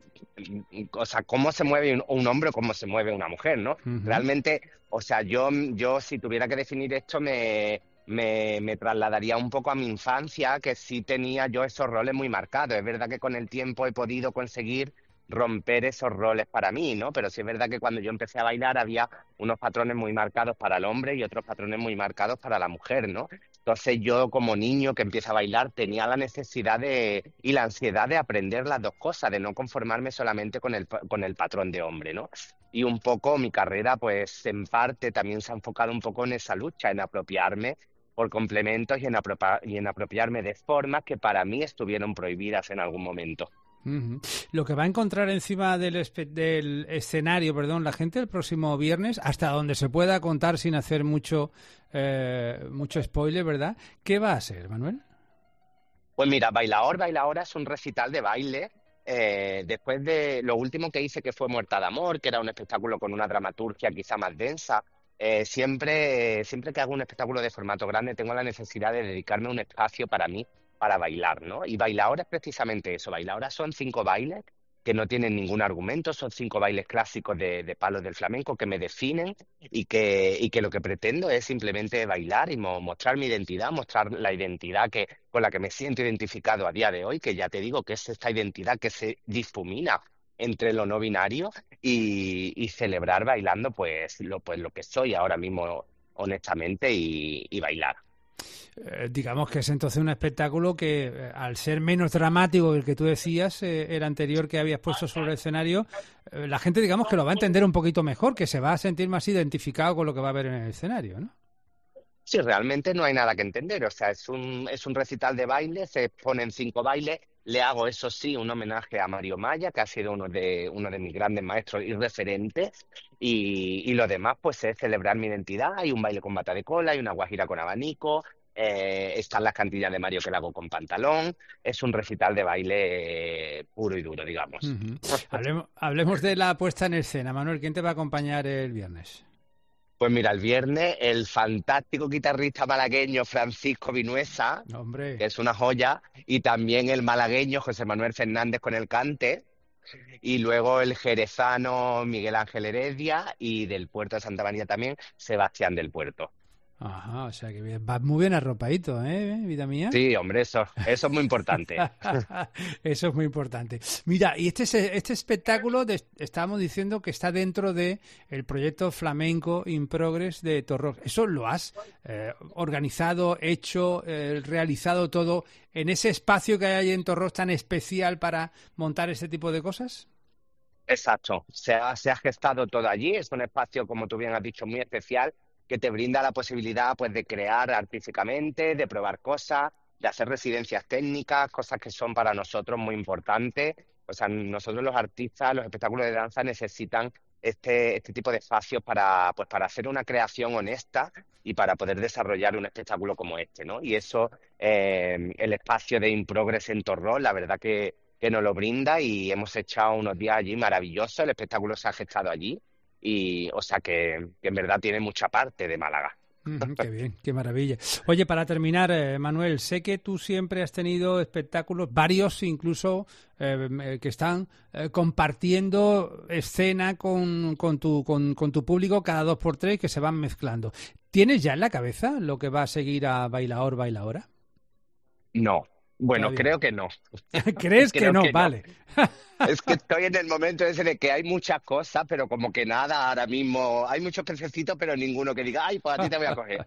o sea, cómo se mueve un, un hombre o cómo se mueve una mujer, ¿no? Uh-huh. Realmente, o sea, yo, yo si tuviera que definir esto me... Me, me trasladaría un poco a mi infancia, que sí tenía yo esos roles muy marcados. Es verdad que con el tiempo he podido conseguir romper esos roles para mí, ¿no? Pero sí es verdad que cuando yo empecé a bailar había unos patrones muy marcados para el hombre y otros patrones muy marcados para la mujer, ¿no? Entonces yo, como niño que empieza a bailar, tenía la necesidad de y la ansiedad de aprender las dos cosas, de no conformarme solamente con el, con el patrón de hombre, ¿no? Y un poco mi carrera, pues en parte también se ha enfocado un poco en esa lucha, en apropiarme por complementos y en, apropia- y en apropiarme de formas que para mí estuvieron prohibidas en algún momento. Uh-huh. Lo que va a encontrar encima del, espe- del escenario, perdón, la gente el próximo viernes, hasta donde se pueda contar sin hacer mucho eh, mucho spoiler, ¿verdad? ¿Qué va a ser, Manuel? Pues mira, Bailaor Bailaora es un recital de baile. Eh, después de lo último que hice, que fue Muerta de Amor, que era un espectáculo con una dramaturgia quizá más densa, eh, siempre, siempre que hago un espectáculo de formato grande tengo la necesidad de dedicarme un espacio para mí, para bailar, ¿no? Y Bailaora es precisamente eso. Bailaora son cinco bailes que no tienen ningún argumento, son cinco bailes clásicos de, de palos del flamenco que me definen y que, y que lo que pretendo es simplemente bailar y mo- mostrar mi identidad, mostrar la identidad que, con la que me siento identificado a día de hoy, que ya te digo que es esta identidad que se difumina entre lo no binario, y, y celebrar bailando pues lo, pues lo que soy ahora mismo, honestamente, y, y bailar. Eh, digamos que es entonces un espectáculo que, eh, al ser menos dramático que el que tú decías, eh, el anterior que habías puesto sobre el escenario, eh, la gente, digamos, que lo va a entender un poquito mejor, que se va a sentir más identificado con lo que va a ver en el escenario, ¿no? Sí, realmente no hay nada que entender. O sea, es un, es un recital de baile, se exponen cinco bailes. Le hago, eso sí, un homenaje a Mario Maya, que ha sido uno de, uno de mis grandes maestros y referentes. Y, y lo demás, pues, es celebrar mi identidad. Hay un baile con bata de cola, hay una guajira con abanico, eh, están las cantillas de Mario que la hago con pantalón. Es un recital de baile eh, puro y duro, digamos. Uh-huh. Hablemos, hablemos de la puesta en escena. Manuel, ¿quién te va a acompañar el viernes? Pues mira, el viernes el fantástico guitarrista malagueño Francisco Vinuesa, Hombre. que es una joya, y también el malagueño José Manuel Fernández con el cante, y luego el jerezano Miguel Ángel Heredia, y del Puerto de Santa María también Sebastián del Puerto. Ajá, o sea que bien, vas muy bien arropadito, ¿eh, vida mía? Sí, hombre, eso, eso es muy importante. Eso es muy importante. Mira, y este este espectáculo, de, estábamos diciendo que está dentro de el proyecto Flamenco in Progress de Torrox. ¿Eso lo has eh, organizado, hecho, eh, realizado todo en ese espacio que hay en Torrox tan especial para montar este tipo de cosas? Exacto, se ha, se ha gestado todo allí, es un espacio, como tú bien has dicho, muy especial, que te brinda la posibilidad, pues, de crear artísticamente, de probar cosas, de hacer residencias técnicas, cosas que son para nosotros muy importantes. O sea, nosotros los artistas, los espectáculos de danza necesitan este, este tipo de espacios para, pues, para hacer una creación honesta y para poder desarrollar un espectáculo como este, ¿no? Y eso, eh, el espacio de In Progress en Torrox, la verdad que, que nos lo brinda, y hemos echado unos días allí maravillosos. El espectáculo se ha gestado allí. Y, o sea, que, que en verdad tiene mucha parte de Málaga. Mm, qué bien, qué maravilla. Oye, para terminar, eh, Manuel, sé que tú siempre has tenido espectáculos, varios incluso, eh, que están eh, compartiendo escena con, con, tu, con, con tu público cada dos por tres, que se van mezclando. ¿Tienes ya en la cabeza lo que va a seguir a Bailaor, Bailaora? No. Bueno, Todavía. creo que no. ¿Crees que no? Que vale. No. Es que estoy en el momento ese de que hay muchas cosas, pero como que nada ahora mismo. Hay muchos pececitos, pero ninguno que diga, ay, pues a ti te voy a coger.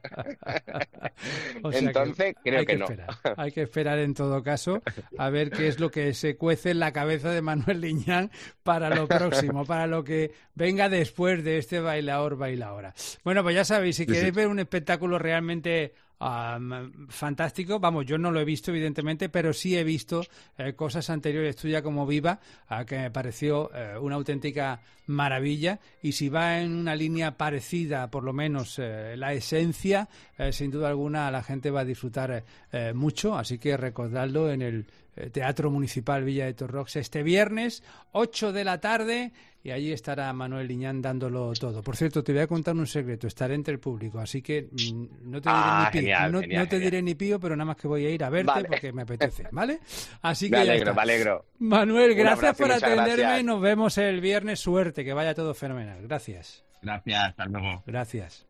O sea, Entonces, que creo que, que, que no. Esperar. Hay que esperar en todo caso a ver qué es lo que se cuece en la cabeza de Manuel Liñán para lo próximo, para lo que venga después de este Bailaor, Bailaora. Bueno, pues ya sabéis, si sí, queréis sí. ver un espectáculo realmente Um, fantástico, vamos, yo no lo he visto evidentemente, pero sí he visto eh, cosas anteriores tuyas como Viva, uh, que me pareció uh, una auténtica maravilla, y si va en una línea parecida, por lo menos eh, la esencia, eh, sin duda alguna la gente va a disfrutar eh, mucho, así que recordadlo en el eh, Teatro Municipal Villa de Torrox este viernes, ocho de la tarde, y allí estará Manuel Liñán dándolo todo. Por cierto, te voy a contar un secreto, estaré entre el público, así que mmm, no te diré ah, ni pío, genial, no, genial, no te genial. diré ni pío, pero nada más que voy a ir a verte vale. porque me apetece, ¿vale? Así que me ya alegro, está. me alegro. Manuel, gracias abrazo, por atenderme, gracias. Nos vemos el viernes, suerte, que vaya todo fenomenal. Gracias. Gracias, hasta luego. Gracias.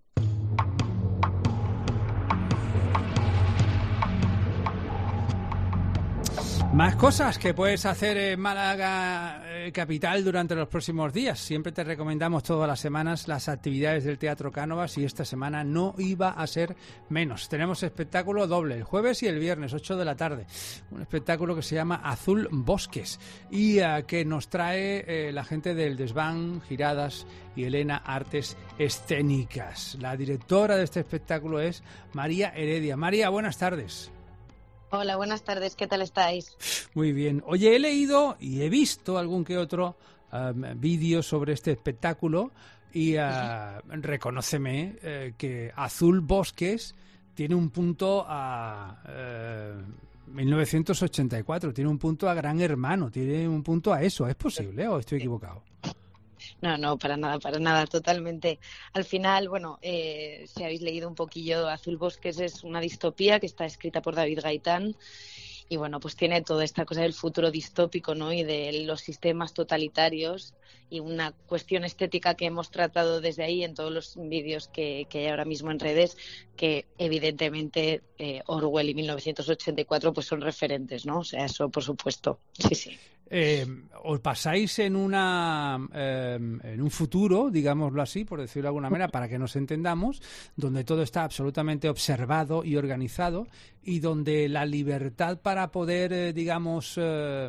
Más cosas que puedes hacer en Málaga eh, capital durante los próximos días. Siempre te recomendamos todas las semanas las actividades del Teatro Cánovas, y esta semana no iba a ser menos. Tenemos espectáculo doble el jueves y el viernes, ocho de la tarde. Un espectáculo que se llama Azul Bosques y uh, que nos trae eh, la gente del Desván, Giradas y Elena Artes Escénicas. La directora de este espectáculo es María Heredia. María, buenas tardes. Hola, buenas tardes, ¿qué tal estáis? Muy bien. Oye, he leído y he visto algún que otro um, vídeo sobre este espectáculo y uh, uh-huh. reconóceme eh, que Azul Bosques tiene un punto a uh, mil novecientos ochenta y cuatro, tiene un punto a Gran Hermano, tiene un punto a eso. ¿Es posible o estoy equivocado? No, no, para nada, para nada, totalmente. Al final, bueno, eh, si habéis leído un poquillo, Azul Bosques es una distopía que está escrita por David Gaitán y, bueno, pues tiene toda esta cosa del futuro distópico, ¿no? Y de los sistemas totalitarios y una cuestión estética que hemos tratado desde ahí en todos los vídeos que, que hay ahora mismo en redes, que evidentemente eh, Orwell y mil novecientos ochenta y cuatro pues son referentes, ¿no? O sea, eso por supuesto, sí, sí. Eh, os pasáis en una eh, en un futuro, digámoslo así, por decirlo de alguna manera, para que nos entendamos, donde todo está absolutamente observado y organizado y donde la libertad para poder, eh, digamos, eh,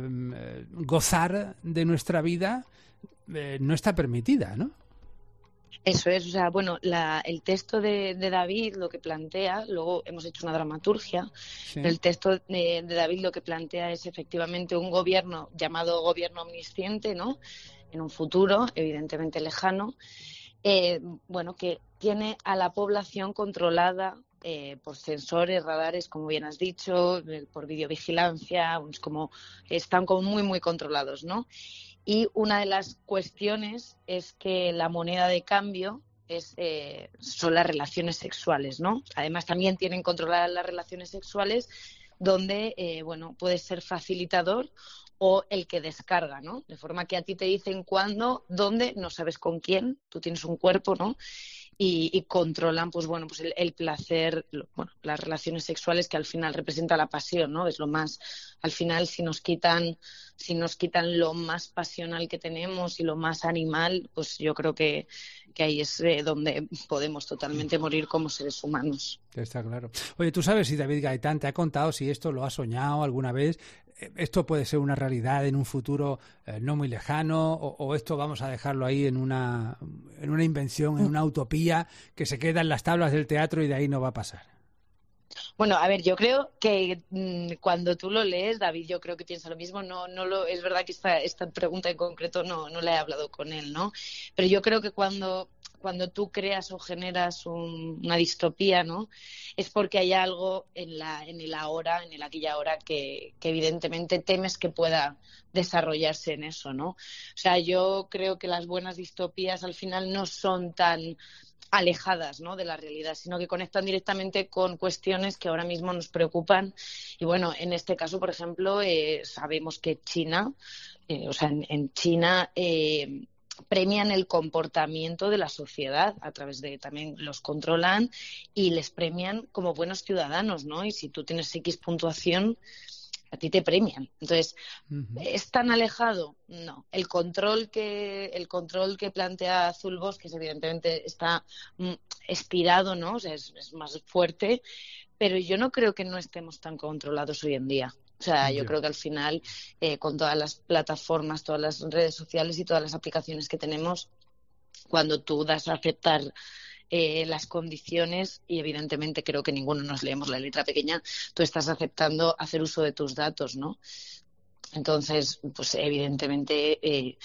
eh, gozar de nuestra vida eh, no está permitida, ¿no? Eso es, o sea, bueno, la, el texto de, de David lo que plantea, luego hemos hecho una dramaturgia, sí. Pero el texto de, de David lo que plantea es efectivamente un gobierno llamado gobierno omnisciente, ¿no? En un futuro, evidentemente lejano, eh, bueno, que tiene a la población controlada eh, por sensores, radares, como bien has dicho, eh, por videovigilancia, pues como están como muy, muy controlados, ¿no? Y una de las cuestiones es que la moneda de cambio es, eh, son las relaciones sexuales, ¿no? Además, también tienen controladas las relaciones sexuales donde, eh, bueno, puedes ser facilitador o el que descarga, ¿no? De forma que a ti te dicen cuándo, dónde, no sabes con quién, tú tienes un cuerpo, ¿no? Y, y controlan, pues bueno, pues el, el placer, lo, bueno, las relaciones sexuales que al final representa la pasión, ¿no? Es lo más, al final si nos quitan, si nos quitan lo más pasional que tenemos y lo más animal, pues yo creo que, que ahí es eh, donde podemos totalmente morir como seres humanos. Está claro. Oye, ¿tú sabes si David Gaitán te ha contado si esto lo ha soñado alguna vez? ¿Esto puede ser una realidad en un futuro eh, no muy lejano o, o esto vamos a dejarlo ahí en una, en una invención, en una utopía que se queda en las tablas del teatro y de ahí no va a pasar? Bueno, a ver, yo creo que mmm, cuando tú lo lees, David, yo creo que piensa lo mismo. No, no lo, es verdad que esta, esta pregunta en concreto no, no la he hablado con él, ¿no? Pero yo creo que cuando... cuando tú creas o generas un, una distopía, ¿no? Es porque hay algo en la en el ahora, en el aquí y ahora que, que evidentemente temes que pueda desarrollarse en eso, ¿no? O sea, yo creo que las buenas distopías al final no son tan alejadas, ¿no?, de la realidad, sino que conectan directamente con cuestiones que ahora mismo nos preocupan. Y bueno, en este caso, por ejemplo, eh, sabemos que China, eh, o sea, en, en China... Eh, premian el comportamiento de la sociedad a través de también los controlan y les premian como buenos ciudadanos, ¿no? Y si tú tienes X puntuación, a ti te premian. Entonces, uh-huh. ¿Es tan alejado? No. El control que el control que plantea Azul Bosques evidentemente está mm, estirado, ¿no? O sea, es, es más fuerte, pero yo no creo que no estemos tan controlados hoy en día. O sea, yo creo que al final, eh, con todas las plataformas, todas las redes sociales y todas las aplicaciones que tenemos, cuando tú das a aceptar eh, las condiciones, y evidentemente creo que ninguno nos leemos la letra pequeña, tú estás aceptando hacer uso de tus datos, ¿no? Entonces, pues evidentemente eh,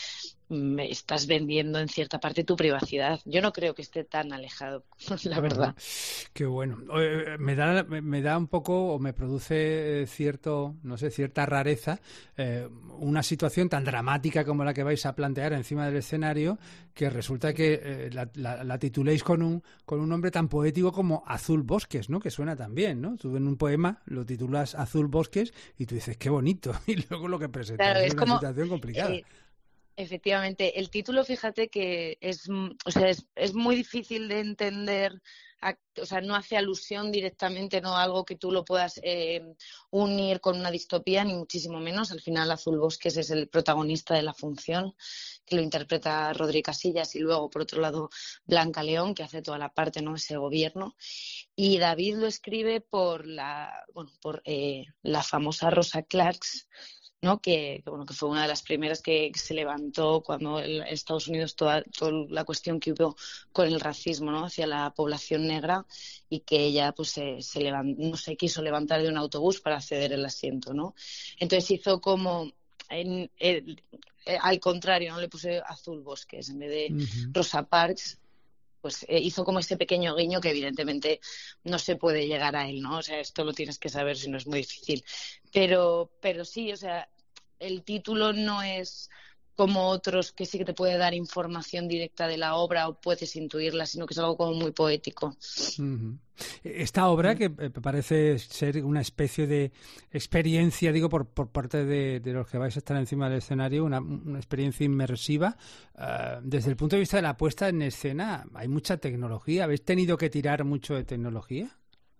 me estás vendiendo en cierta parte tu privacidad. Yo no creo que esté tan alejado, la verdad. Qué bueno. Me da, me da un poco, o me produce cierto, no sé, cierta rareza, eh, una situación tan dramática como la que vais a plantear encima del escenario, que resulta que eh, la, la, la tituléis con un, con un nombre tan poético como Azul Bosques, ¿no? Que suena tan bien, ¿no? Tú en un poema lo titulas Azul Bosques y tú dices, qué bonito. Y luego lo que presentas claro, es, es una como, situación complicada. Eh, Efectivamente, el título, fíjate que es, o sea, es, es muy difícil de entender, a, o sea, no hace alusión directamente, no a algo que tú lo puedas eh, unir con una distopía, ni muchísimo menos. Al final, Azul Bosques es el protagonista de la función, que lo interpreta Rodri Casillas, y luego, por otro lado, Blanca León, que hace toda la parte, ¿no?, ese gobierno. Y David lo escribe por la, bueno, por eh, la famosa Rosa Clarks, ¿no? Que, que bueno, que fue una de las primeras que, que se levantó cuando en Estados Unidos toda, toda la cuestión que hubo con el racismo, ¿no?, hacia la población negra, y que ella pues se, se levant, no se quiso levantar de un autobús para ceder el asiento, ¿no? Entonces hizo como en, el, al contrario, no le puse Azul Bosques en vez de uh-huh. Rosa Parks. Pues eh, hizo como ese pequeño guiño que evidentemente no se puede llegar a él, ¿no? O sea, esto lo tienes que saber, si no es muy difícil. Pero, pero sí, o sea, el título no es como otros que sí que te puede dar información directa de la obra o puedes intuirla, sino que es algo como muy poético. Uh-huh. Esta obra, que parece ser una especie de experiencia, digo, por, por parte de, de los que vais a estar encima del escenario, una, una experiencia inmersiva, uh, desde el punto de vista de la puesta en escena, hay mucha tecnología. ¿Habéis tenido que tirar mucho de tecnología?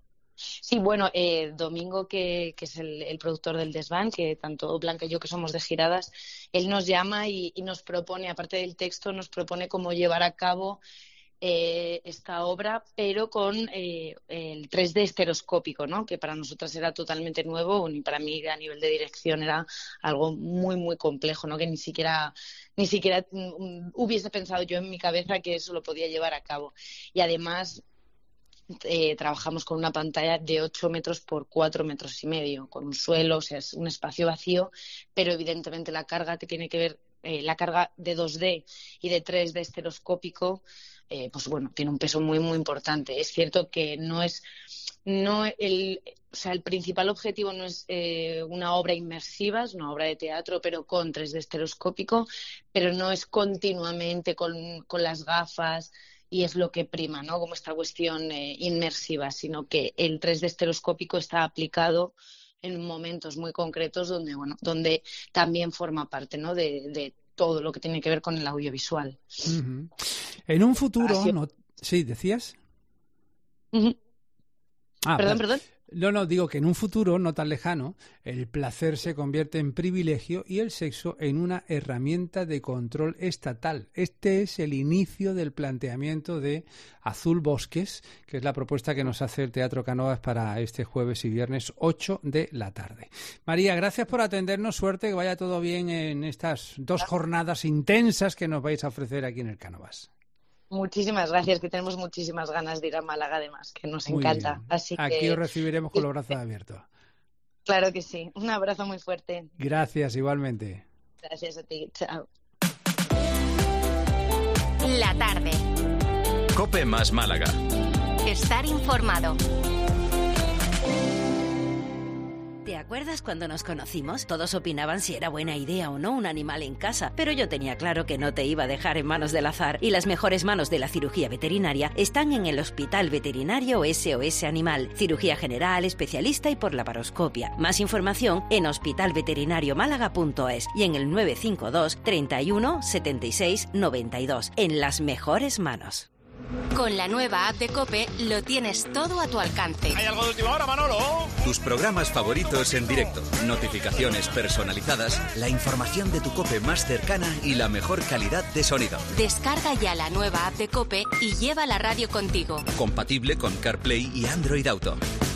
Sí, bueno, eh, Domingo, que, que es el, el productor del Desván, que tanto Blanca y yo que somos de Giradas, él nos llama y, y nos propone, aparte del texto, nos propone cómo llevar a cabo eh, esta obra, pero con eh, el tres D estereoscópico, ¿no? Que para nosotras era totalmente nuevo y para mí a nivel de dirección era algo muy, muy complejo, ¿no? Que ni siquiera, ni siquiera um, hubiese pensado yo en mi cabeza que eso lo podía llevar a cabo. Y además eh, trabajamos con una pantalla de ocho metros por cuatro metros y medio, con un suelo, o sea, es un espacio vacío, pero evidentemente la carga que tiene que ver, eh, la carga de dos D y de tres D estereoscópico, Eh, pues bueno, tiene un peso muy, muy importante. Es cierto que no es, no el, o sea, el principal objetivo no es eh, una obra inmersiva, es una obra de teatro, pero con tres D estereoscópico, pero no es continuamente con, con las gafas y es lo que prima, ¿no? Como esta cuestión eh, inmersiva, sino que el tres D estereoscópico está aplicado en momentos muy concretos donde, bueno, donde también forma parte, ¿no? de, de todo lo que tiene que ver con el audiovisual. Uh-huh. En un futuro, Así... no... sí, ¿decías? Uh-huh. Ah, perdón, pla... perdón. No, no, digo que en un futuro no tan lejano, el placer se convierte en privilegio y el sexo en una herramienta de control estatal. Este es el inicio del planteamiento de Azul Bosques, que es la propuesta que nos hace el Teatro Cánovas para este jueves y viernes ocho de la tarde. María, gracias por atendernos. Suerte, que vaya todo bien en estas dos jornadas intensas que nos vais a ofrecer aquí en el Cánovas. Muchísimas gracias, que tenemos muchísimas ganas de ir a Málaga además, que nos muy encanta. Bien. Así Aquí que... os recibiremos con los brazos abiertos. Claro que sí. Un abrazo muy fuerte. Gracias, igualmente. Gracias a ti. Chao. La tarde. COPE más Málaga. Estar informado. ¿Te acuerdas cuando nos conocimos? Todos opinaban si era buena idea o no un animal en casa, pero yo tenía claro que no te iba a dejar en manos del azar y las mejores manos de la cirugía veterinaria están en el Hospital Veterinario S O S Animal. Cirugía general, especialista y por laparoscopia. Más información en hospital veterinario málaga punto es y en el nueve cinco dos, treinta y uno, setenta y seis, noventa y dos. En las mejores manos. Con la nueva app de COPE lo tienes todo a tu alcance. ¿Hay algo de última hora, Manolo? Tus programas favoritos en directo, notificaciones personalizadas, la información de tu COPE más cercana y la mejor calidad de sonido. Descarga ya la nueva app de COPE y lleva la radio contigo. Compatible con CarPlay y Android Auto.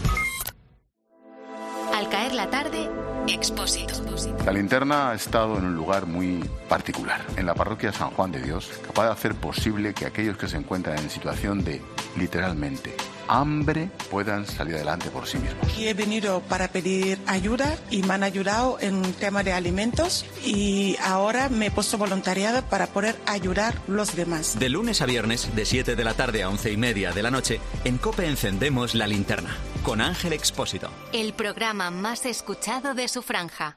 Al caer la tarde, Expósito. La linterna ha estado en un lugar muy particular, en la parroquia San Juan de Dios, capaz de hacer posible que aquellos que se encuentran en situación de, literalmente, hambre, puedan salir adelante por sí mismos. Y he venido para pedir ayuda y me han ayudado en tema de alimentos y ahora me he puesto voluntariada para poder ayudar a los demás. De lunes a viernes, de siete de la tarde a once y media de la noche, en COPE encendemos la linterna, con Ángel Expósito. El programa más escuchado de su franja.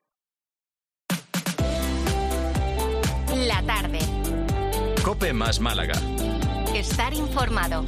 La tarde. COPE más Málaga. Estar informado.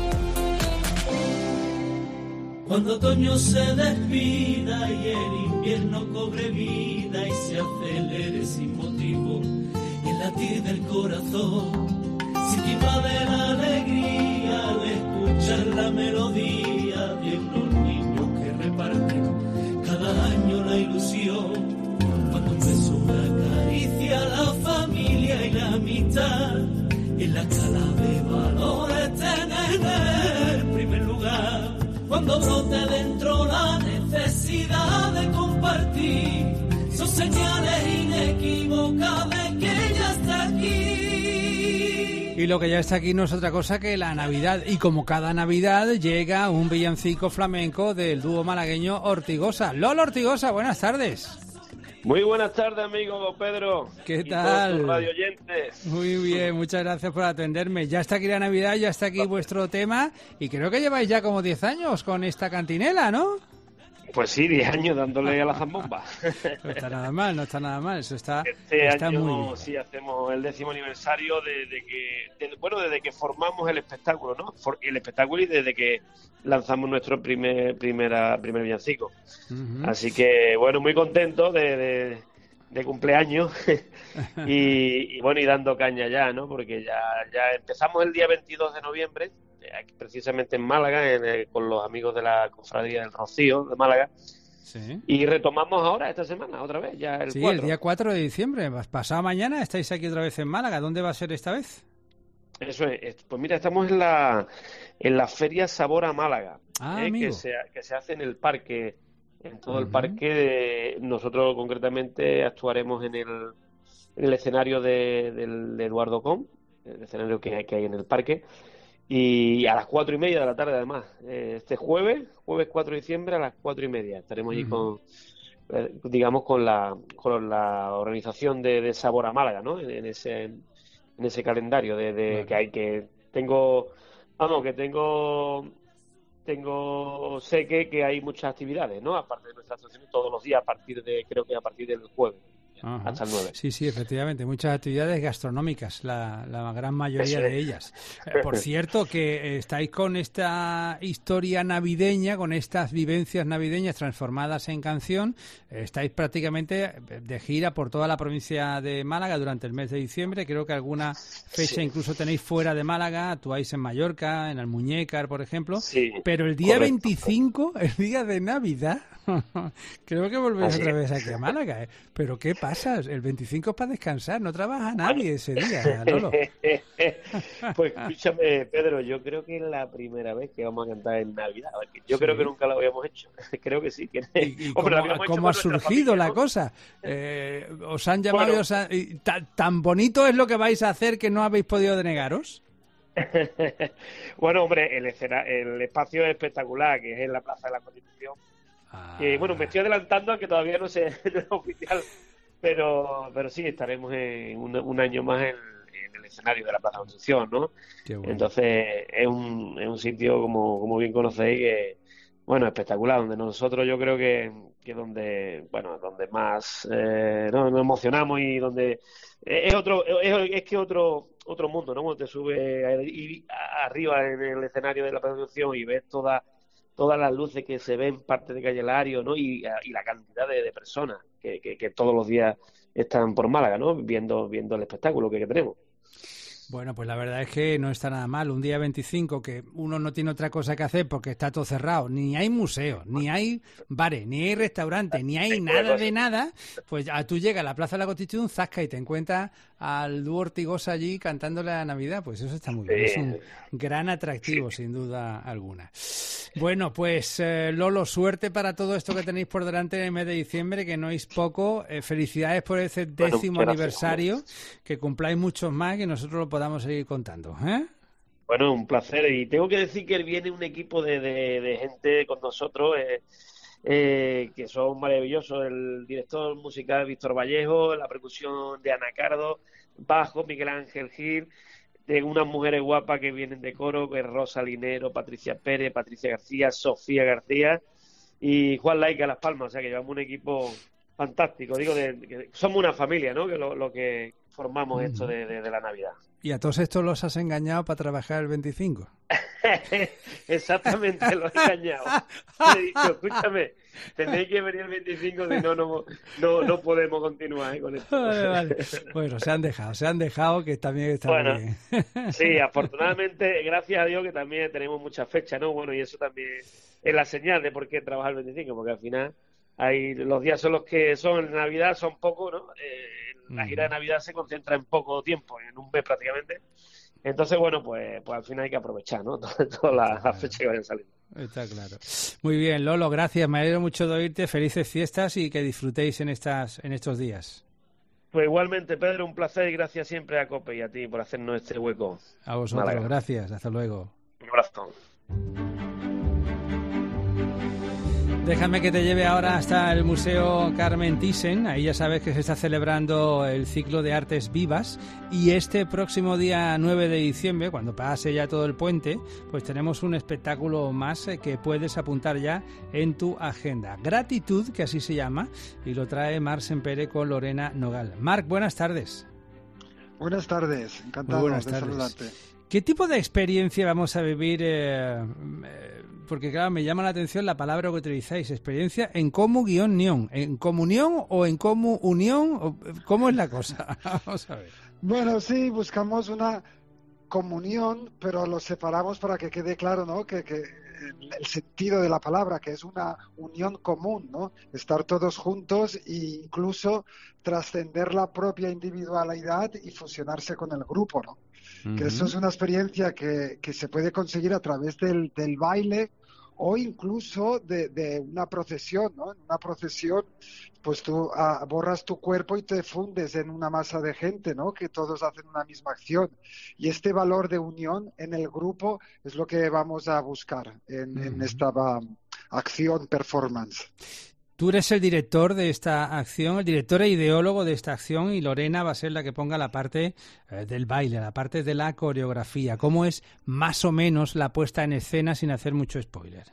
Cuando otoño se despida y el invierno cobre vida y se acelere sin motivo y el latir del corazón se invade la alegría de escuchar la melodía de unos niños que reparten cada año la ilusión. Cuando un beso, una caricia, la familia y la amistad en la escala de valores tienen el primer lugar. Cuando brote dentro la necesidad de compartir, son señales inequívocas de que ya está aquí. Y lo que ya está aquí no es otra cosa que la Navidad. Y como cada Navidad llega un villancico flamenco del dúo malagueño Ortigosa. Lolo Ortigosa, buenas tardes. Muy buenas tardes, amigo Pedro. ¿Qué y tal? Todos tus radio oyentes. Muy bien, muchas gracias por atenderme. Ya está aquí la Navidad, ya está aquí vuestro tema y creo que lleváis ya como diez años con esta cantinela, ¿no? Pues sí, diez años dándole a la zambomba. No está nada mal, no está nada mal, eso está, este está año, muy bien. Sí, hacemos el décimo aniversario desde que, de, bueno, desde que formamos el espectáculo, ¿no? For, el espectáculo y desde que lanzamos nuestro primer primera primer villancico. Uh-huh. Así que, bueno, muy contento de, de, de cumpleaños y, y, bueno, y dando caña ya, ¿no? Porque ya, ya empezamos el día veintidós de noviembre, precisamente en Málaga, en el, con los amigos de la Cofradía del Rocío de Málaga. Sí. Y retomamos ahora, esta semana, otra vez, ya el Sí, cuatro. El día cuatro de diciembre, pasado mañana estáis aquí otra vez en Málaga. ¿Dónde va a ser esta vez? Eso es. Pues mira, estamos en la en la Feria Sabor a Málaga, ah, ¿eh? amigo. que, se, que se hace en el parque, en todo Uh-huh. el parque. De, nosotros concretamente actuaremos en el, en el escenario de, del de Eduardo Com, el escenario que hay, que hay en el parque, y a las cuatro y media de la tarde además. Eh, este jueves, jueves cuatro de diciembre a las cuatro y media, estaremos allí Uh-huh. con, eh, digamos, con la, con la organización de, de Sabor a Málaga, ¿no? En, en ese en ese calendario de, de Vale. que hay que tengo vamos que tengo tengo sé que, que hay muchas actividades, ¿no? Aparte de nuestras actuaciones todos los días a partir de creo que a partir del jueves. Ajá. Hasta el nueve. Sí, sí, efectivamente, muchas actividades gastronómicas, la, la gran mayoría Eso de es. ellas. Eh, por cierto, que eh, estáis con esta historia navideña, con estas vivencias navideñas transformadas en canción, eh, estáis prácticamente de gira por toda la provincia de Málaga durante el mes de diciembre, creo que alguna fecha Sí. incluso tenéis fuera de Málaga, actuáis en Mallorca, en Almuñécar, por ejemplo, Sí, pero el día correcto. veinticinco, el día de Navidad, creo que volvéis Así otra es. vez aquí a Málaga, ¿eh? Pero ¿qué pasa? El veinticinco es para descansar, no trabaja nadie ese día, Lolo. Pues escúchame, Pedro, yo creo que es la primera vez que vamos a cantar en Navidad. Yo Sí. creo que nunca lo habíamos hecho. Creo que sí. Que... ¿Y Hombre, cómo, lo habíamos hecho cómo con ha nuestra surgido familia, la ¿no? cosa? Eh, ¿Os han llamado Bueno. y os han- y ta- tan bonito es lo que vais a hacer que no habéis podido denegaros? Bueno, hombre, el, escena, el espacio es espectacular, que es en la Plaza de la Constitución. Ah. Que, bueno, me estoy adelantando a que todavía no, sé, no es oficial, pero pero sí, estaremos en un, un año más en, en el escenario de la Plaza de la Constitución, ¿no? Qué bueno. Entonces, es un, es un sitio, como, como bien conocéis, que, bueno, espectacular, donde nosotros yo creo que, que donde, bueno, donde más eh, no, nos emocionamos y donde es otro, es, es que otro otro mundo, ¿no? Cuando te subes ahí arriba en el escenario de la producción y ves toda, todas las luces que se ven parte de Calle Lario, ¿no? Y, y la cantidad de, de personas que, que, que todos los días están por Málaga, ¿no? Viendo, viendo el espectáculo que, que tenemos. Bueno, pues la verdad es que no está nada mal. Un día veinticinco que uno no tiene otra cosa que hacer porque está todo cerrado. Ni hay museos, ni hay bares, ni hay restaurantes, ni hay nada de nada. Pues a tú llegas a la Plaza de la Constitución, zasca y te encuentras al dúo Ortigosa allí cantándole a Navidad. Pues eso está muy bien. Es un gran atractivo, sin duda alguna. Bueno, pues eh, Lolo, suerte para todo esto que tenéis por delante en el mes de diciembre, que no es poco. Eh, felicidades por ese décimo Bueno, aniversario, que cumpláis muchos más, que nosotros lo podamos seguir contando, ¿eh? Bueno, un placer. Y tengo que decir que viene un equipo de, de, de gente con nosotros eh, eh, que son maravillosos. El director musical Víctor Vallejo, la percusión de Ana Cardo, bajo Miguel Ángel Gil, de unas mujeres guapas que vienen de coro, que es Rosa Linero, Patricia Pérez, Patricia García, Sofía García y Juan Laica a Las Palmas. O sea que llevamos un equipo fantástico. Digo, de, de, que somos una familia, ¿no? Que lo, lo que formamos uh-huh. esto de, de, de la Navidad. ¿Y a todos estos los has engañado para trabajar el veinticinco? Exactamente, los he engañado. Le he dicho, escúchame, tenéis que venir el veinticinco, si no, no, no, no podemos continuar ¿eh? con esto. Vale, vale. Bueno, se han dejado, se han dejado, que también está bueno, bien. Sí, afortunadamente, gracias a Dios que también tenemos muchas fechas, ¿no? Bueno, y eso también es la señal de por qué trabajar el veinticinco, porque al final hay los días son los que son, en Navidad son pocos, ¿no? Eh, la gira de Navidad se concentra en poco tiempo, en un mes prácticamente. Entonces, bueno, pues, pues al final hay que aprovechar, ¿no? Todas las la fechas que vayan saliendo. Está claro. Muy bien, Lolo, gracias. Me alegro mucho de oírte. Felices fiestas y que disfrutéis en estas en estos días. Pues igualmente, Pedro, un placer y gracias siempre a COPE y a ti por hacernos este hueco. A vosotros, Málaga. Gracias. Hasta luego. Un abrazo. Déjame que te lleve ahora hasta el Museo Carmen Thyssen. Ahí ya sabes que se está celebrando el ciclo de artes vivas y este próximo día nueve de diciembre, cuando pase ya todo el puente, pues tenemos un espectáculo más que puedes apuntar ya en tu agenda. Gratitud, que así se llama, y lo trae Marc Sempere con Lorena Nogal. Marc, buenas tardes. Buenas tardes, encantado buenas de tardes. saludarte. ¿Qué tipo de experiencia vamos a vivir? Eh, eh, porque claro, me llama la atención la palabra que utilizáis, experiencia en comu-nión. ¿En comunión o en comu-unión? ¿Cómo es la cosa? Vamos a ver. Bueno, sí, buscamos una comunión, pero lo separamos para que quede claro, ¿no? Que, que el, el sentido de la palabra, que es una unión común, ¿no? Estar todos juntos e incluso trascender la propia individualidad y fusionarse con el grupo, ¿no? Uh-huh. Que eso es una experiencia que, que se puede conseguir a través del, del baile o incluso de, de una procesión, ¿no? En una procesión, pues tú ah, borras tu cuerpo y te fundes en una masa de gente, ¿no? Que todos hacen una misma acción. Y este valor de unión en el grupo es lo que vamos a buscar en, uh-huh. en esta um, acción performance. Tú eres el director de esta acción, el director e ideólogo de esta acción, y Lorena va a ser la que ponga la parte eh, del baile, la parte de la coreografía. ¿Cómo es más o menos la puesta en escena sin hacer mucho spoiler?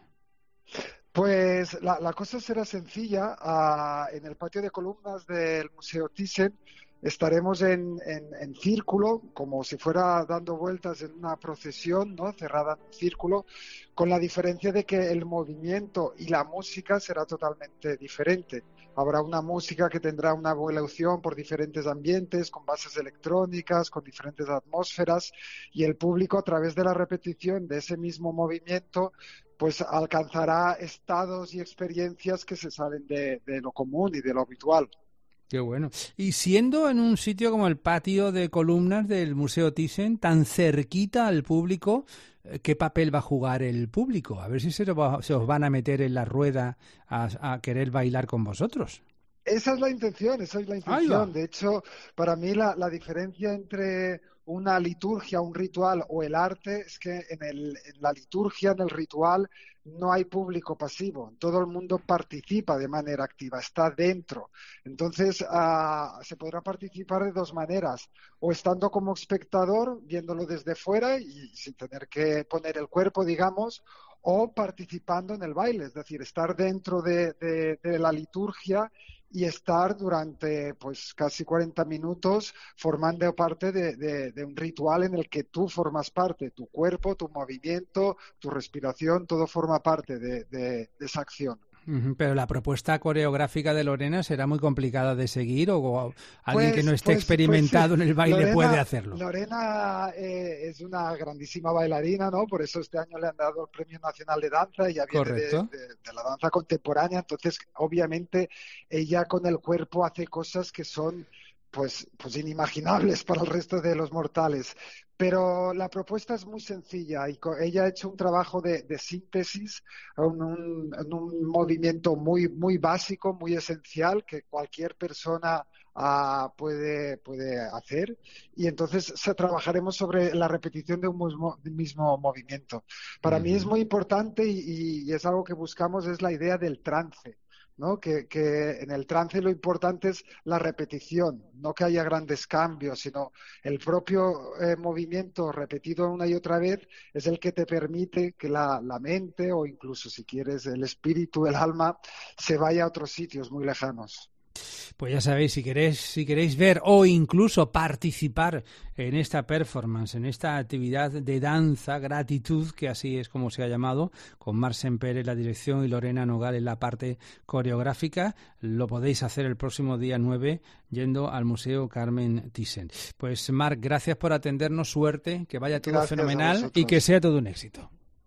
Pues la, la cosa será sencilla. Uh, en el patio de columnas del Museo Thyssen estaremos en, en, en círculo, como si fuera dando vueltas en una procesión, ¿no? Cerrada en un círculo, con la diferencia de que el movimiento y la música será totalmente diferente. Habrá una música que tendrá una evolución por diferentes ambientes, con bases electrónicas, con diferentes atmósferas, y el público, a través de la repetición de ese mismo movimiento, pues alcanzará estados y experiencias que se salen de, de lo común y de lo habitual. Qué bueno. Y siendo en un sitio como el patio de columnas del Museo Thyssen, tan cerquita al público, ¿qué papel va a jugar el público? A ver si se, va, se os van a meter en la rueda a, a querer bailar con vosotros. Esa es la intención, esa es la intención. De hecho, para mí la, la diferencia entre una liturgia, un ritual o el arte es que en, el, en la liturgia, en el ritual, no hay público pasivo. Todo el mundo participa de manera activa, está dentro. Entonces, uh, se podrá participar de dos maneras. O estando como espectador, viéndolo desde fuera y sin tener que poner el cuerpo, digamos, o participando en el baile, es decir, estar dentro de, de, de la liturgia y estar durante pues casi cuarenta minutos formando parte de, de, de un ritual en el que tú formas parte, tu cuerpo, tu movimiento, tu respiración, todo forma parte de, de, de esa acción. Pero la propuesta coreográfica de Lorena será muy complicada de seguir, o alguien pues, que no esté pues, experimentado pues sí. en el baile Lorena, puede hacerlo. Lorena eh, es una grandísima bailarina, ¿no? Por eso este año le han dado el Premio Nacional de Danza, ella viene de, de, de la danza contemporánea, entonces obviamente ella con el cuerpo hace cosas que son pues, pues inimaginables para el resto de los mortales. Pero la propuesta es muy sencilla y ella ha hecho un trabajo de, de síntesis en un, en un movimiento muy, muy básico, muy esencial, que cualquier persona uh, puede, puede hacer. Y entonces se, trabajaremos sobre la repetición de un mismo, de un mismo movimiento. Para uh-huh. mí es muy importante y, y es algo que buscamos, es la idea del trance. ¿No? Que, que en el trance lo importante es la repetición, no que haya grandes cambios, sino el propio eh, movimiento repetido una y otra vez es el que te permite que la, la mente o incluso si quieres el espíritu, el alma, se vaya a otros sitios muy lejanos. Pues ya sabéis, si queréis, si queréis ver o incluso participar en esta performance, en esta actividad de danza, gratitud, que así es como se ha llamado, con Marcen Pérez la dirección y Lorena Nogal en la parte coreográfica, lo podéis hacer el próximo día nueve yendo al Museo Carmen Thyssen. Pues Marc, gracias por atendernos, suerte, que vaya todo gracias fenomenal y que sea todo un éxito.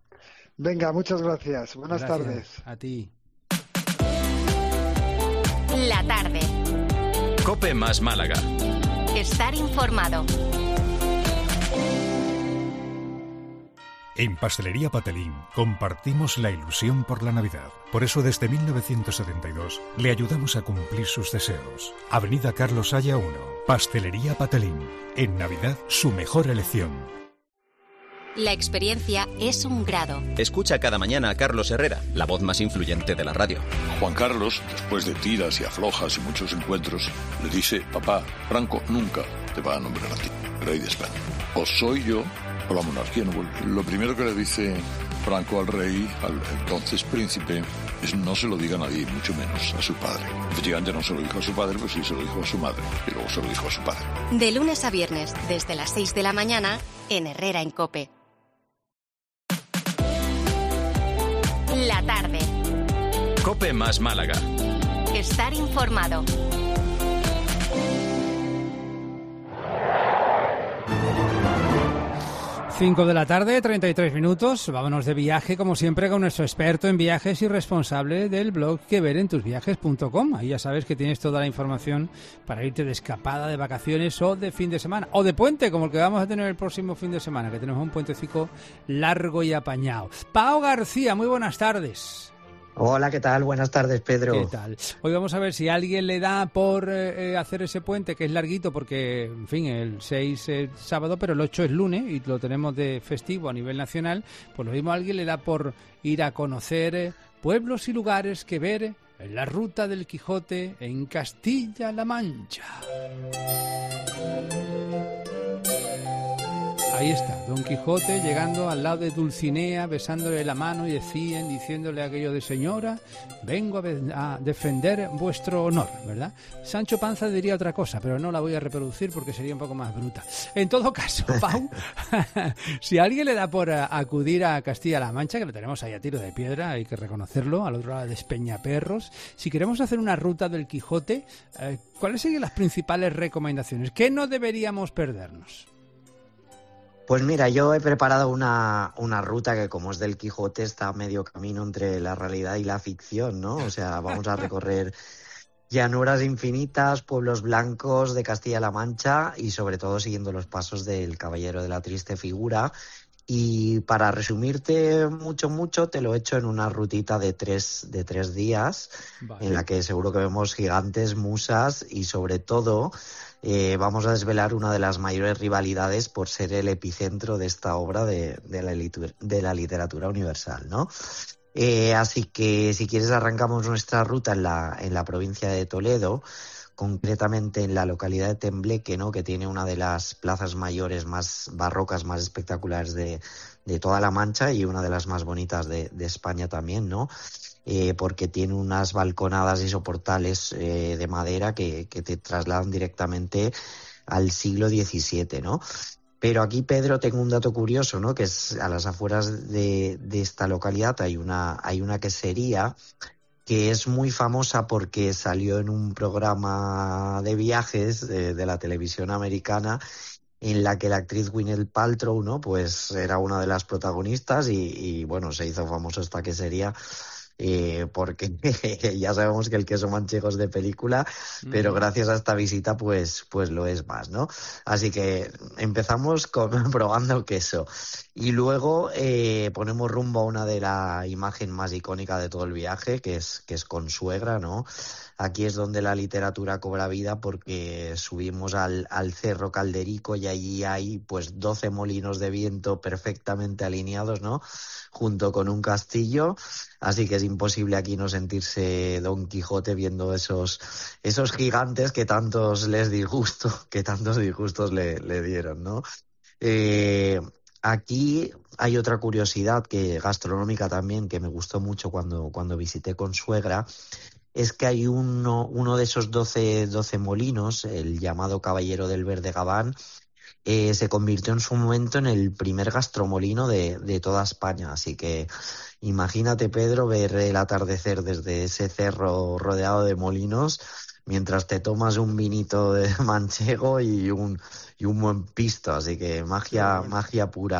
Venga, muchas gracias. Buenas gracias tardes. A ti. La tarde. COPE más Málaga. Estar informado. En Pastelería Patelín compartimos la ilusión por la Navidad. Por eso desde mil novecientos setenta y dos le ayudamos a cumplir sus deseos. Avenida Carlos Haya uno. Pastelería Patelín. En Navidad su mejor elección. La experiencia es un grado. Escucha cada mañana a Carlos Herrera, la voz más influyente de la radio. Juan Carlos, después de tiras y aflojas y muchos encuentros, le dice: papá, Franco nunca te va a nombrar a ti rey de España. O soy yo o la monarquía no vuelve. Lo primero que le dice Franco al rey, al entonces príncipe, es: no se lo diga a nadie, mucho menos a su padre. Efectivamente no se lo dijo a su padre, pues sí se lo dijo a su madre, y luego se lo dijo a su padre. De lunes a viernes, desde las seis de la mañana, en Herrera en COPE. La tarde. COPE más Málaga. Estar informado. cinco de la tarde, treinta y tres minutos. Vámonos de viaje, como siempre, con nuestro experto en viajes y responsable del blog que ver en tus viajes punto com. Ahí ya sabes que tienes toda la información para irte de escapada, de vacaciones o de fin de semana. O de puente, como el que vamos a tener el próximo fin de semana, que tenemos un puentecico largo y apañado. Pau García, muy buenas tardes. Hola, ¿qué tal? Buenas tardes, Pedro. ¿Qué tal? Hoy vamos a ver si a alguien le da por eh, hacer ese puente, que es larguito, porque, en fin, el seis es sábado, pero el ocho es lunes y lo tenemos de festivo a nivel nacional. Pues lo mismo a alguien le da por ir a conocer eh, pueblos y lugares que ver en la ruta del Quijote en Castilla-La Mancha. Ahí está, Don Quijote llegando al lado de Dulcinea, besándole la mano y decían, diciéndole aquello de señora, vengo a, be- a defender vuestro honor, ¿verdad? Sancho Panza diría otra cosa, pero no la voy a reproducir porque sería un poco más bruta. En todo caso, Pau, si a alguien le da por a, acudir a Castilla-La Mancha, que lo tenemos ahí a tiro de piedra, hay que reconocerlo, al otro lado de Espeñaperros, si queremos hacer una ruta del Quijote, eh, ¿cuáles serían las principales recomendaciones? ¿Qué no deberíamos perdernos? Pues mira, yo he preparado una, una ruta que, como es del Quijote, está a medio camino entre la realidad y la ficción, ¿no? O sea, vamos a recorrer llanuras infinitas, pueblos blancos de Castilla-La Mancha y sobre todo siguiendo los pasos del Caballero de la Triste Figura. Y para resumirte mucho, mucho, te lo he hecho en una rutita de tres, de tres días, vale, en la que seguro que vemos gigantes, musas y sobre todo eh, vamos a desvelar una de las mayores rivalidades por ser el epicentro de esta obra de, de, la, litur- de la literatura universal, ¿no? Eh, así que si quieres arrancamos nuestra ruta en la, en la provincia de Toledo, concretamente en la localidad de Tembleque, ¿no? Que tiene una de las plazas mayores más barrocas, más espectaculares de, de toda la Mancha y una de las más bonitas de, de España también, ¿no? Eh, porque tiene unas balconadas y soportales eh, de madera que, que te trasladan directamente al siglo diecisiete, ¿no? Pero aquí, Pedro, tengo un dato curioso, ¿no? Que es a las afueras de, de esta localidad hay una, hay una quesería que es muy famosa porque salió en un programa de viajes de, de la televisión americana en la que la actriz Gwyneth Paltrow, ¿no? Pues era una de las protagonistas y, y bueno, se hizo famoso esta quesería eh, porque ya sabemos que el queso manchego es de película, mm. pero gracias a esta visita pues, pues lo es más, ¿no? Así que empezamos con, probando queso y luego eh, ponemos rumbo a una de la imagen más icónica de todo el viaje, que es, que es Consuegra, ¿no? Aquí es donde la literatura cobra vida porque subimos al, al Cerro Calderico y allí hay pues doce molinos de viento perfectamente alineados, ¿no? Junto con un castillo, así que es imposible aquí no sentirse Don Quijote viendo esos, esos gigantes que tantos les disgusto, que tantos disgustos le, le dieron, ¿no? Eh, aquí hay otra curiosidad que gastronómica también que me gustó mucho cuando, cuando visité Consuegra. Es que hay uno, uno de esos doce, doce molinos, el llamado Caballero del Verde Gabán, eh, se convirtió en su momento en el primer gastromolino de, de toda España. Así que imagínate, Pedro, ver el atardecer desde ese cerro rodeado de molinos mientras te tomas un vinito de manchego y un, y un buen pisto. Así que magia, magia pura.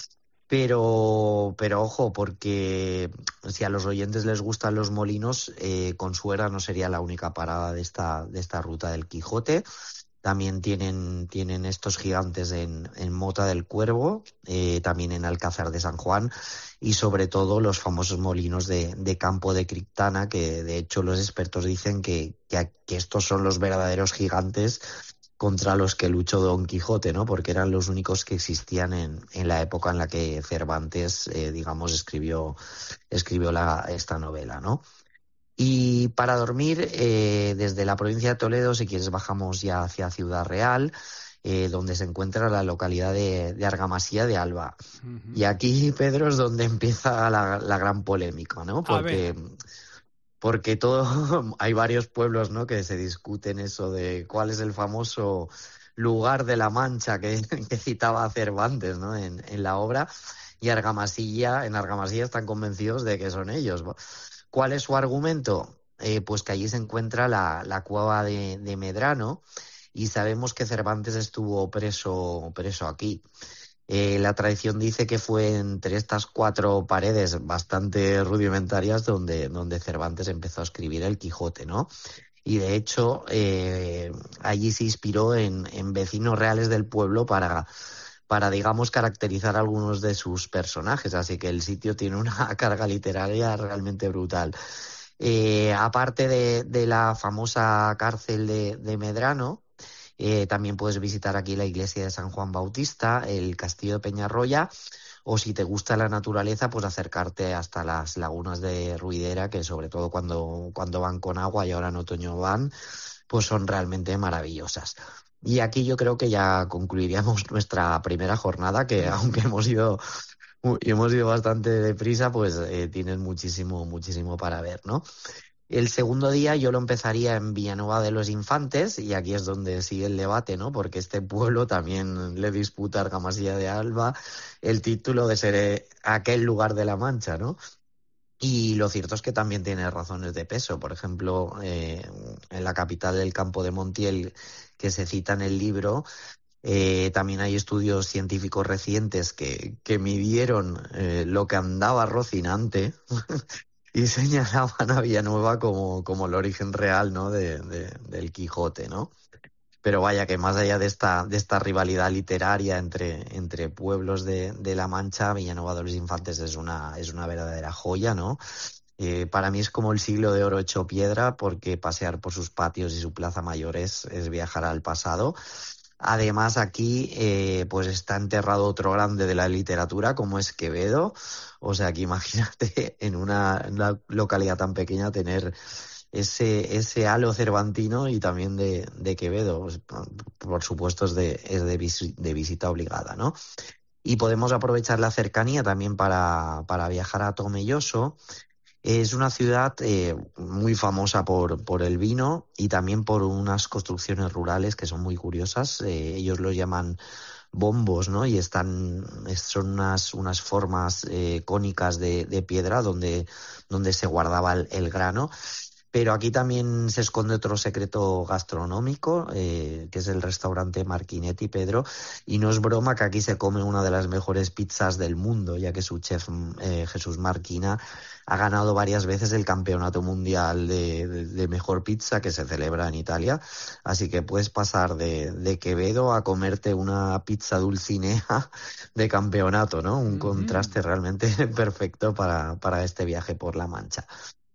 Pero, pero ojo, porque si a los oyentes les gustan los molinos, eh, Consuegra no sería la única parada de esta, de esta ruta del Quijote. También tienen, tienen estos gigantes en, en Mota del Cuervo, eh, también en Alcázar de San Juan y sobre todo los famosos molinos de, de Campo de Criptana, que de hecho los expertos dicen que, que, que estos son los verdaderos gigantes contra los que luchó Don Quijote, ¿no? Porque eran los únicos que existían en, en la época en la que Cervantes, eh, digamos, escribió, escribió la, esta novela, ¿no? Y para dormir, eh, desde la provincia de Toledo, si quieres, bajamos ya hacia Ciudad Real, eh, donde se encuentra la localidad de, de Argamasía de Alba. Uh-huh. Y aquí, Pedro, es donde empieza la, la gran polémica, ¿no? Porque... Porque todo, hay varios pueblos, ¿no?, que se discuten eso de cuál es el famoso lugar de la Mancha que, que citaba Cervantes, ¿no?, en, en la obra, y Argamasilla, en Argamasilla están convencidos de que son ellos. ¿Cuál es su argumento? Eh, pues que allí se encuentra la, la cueva de, de Medrano y sabemos que Cervantes estuvo preso, preso aquí. Eh, la tradición dice que fue entre estas cuatro paredes bastante rudimentarias donde, donde Cervantes empezó a escribir el Quijote, ¿no? Y de hecho, eh, allí se inspiró en, en vecinos reales del pueblo para, para, digamos, caracterizar algunos de sus personajes. Así que el sitio tiene una carga literaria realmente brutal. Eh, aparte de, de la famosa cárcel de, de Medrano, eh, también puedes visitar aquí la iglesia de San Juan Bautista, el castillo de Peñarroya, o si te gusta la naturaleza, pues acercarte hasta las lagunas de Ruidera, que sobre todo cuando, cuando van con agua y ahora en otoño van, pues son realmente maravillosas. Y aquí yo creo que ya concluiríamos nuestra primera jornada, que aunque hemos ido, hemos ido bastante deprisa, pues eh, tienes muchísimo, muchísimo para ver, ¿no? El segundo día yo lo empezaría en Villanueva de los Infantes, y aquí es donde sigue el debate, ¿no? Porque este pueblo también le disputa a Argamasilla de Alba el título de ser aquel lugar de la Mancha, ¿no? Y lo cierto es que también tiene razones de peso. Por ejemplo, eh, en la capital del Campo de Montiel, que se cita en el libro, eh, también hay estudios científicos recientes que, que midieron eh, lo que andaba Rocinante y señalaban a Villanueva como, como el origen real, ¿no? de, de, del Quijote, ¿no? Pero vaya que más allá de esta, de esta rivalidad literaria entre, entre pueblos de, de La Mancha, Villanueva de los Infantes es una, es una verdadera joya, ¿no? Eh, para mí es como el siglo de oro hecho piedra, porque pasear por sus patios y su plaza mayor es, es viajar al pasado. Además, aquí eh, pues está enterrado otro grande de la literatura, como es Quevedo. O sea, que imagínate en una, en una localidad tan pequeña tener ese ese halo cervantino y también de, de Quevedo. Pues, por supuesto es de es de, vis, de visita obligada, ¿no? Y podemos aprovechar la cercanía también para, para viajar a Tomelloso. Es una ciudad eh, muy famosa por, por el vino y también por unas construcciones rurales que son muy curiosas. Eh, ellos los llaman bombos, ¿no? Y están, son unas, unas formas eh, cónicas de, de piedra donde, donde se guardaba el, el grano. Pero aquí también se esconde otro secreto gastronómico, eh, que es el restaurante Marchinetti, Pedro, y no es broma que aquí se come una de las mejores pizzas del mundo, ya que su chef eh, Jesús Marquina ha ganado varias veces el campeonato mundial de, de, de mejor pizza que se celebra en Italia. Así que puedes pasar de, de Quevedo a comerte una pizza dulcinea de campeonato, ¿no? Un mm-hmm. contraste realmente perfecto para, para este viaje por La Mancha.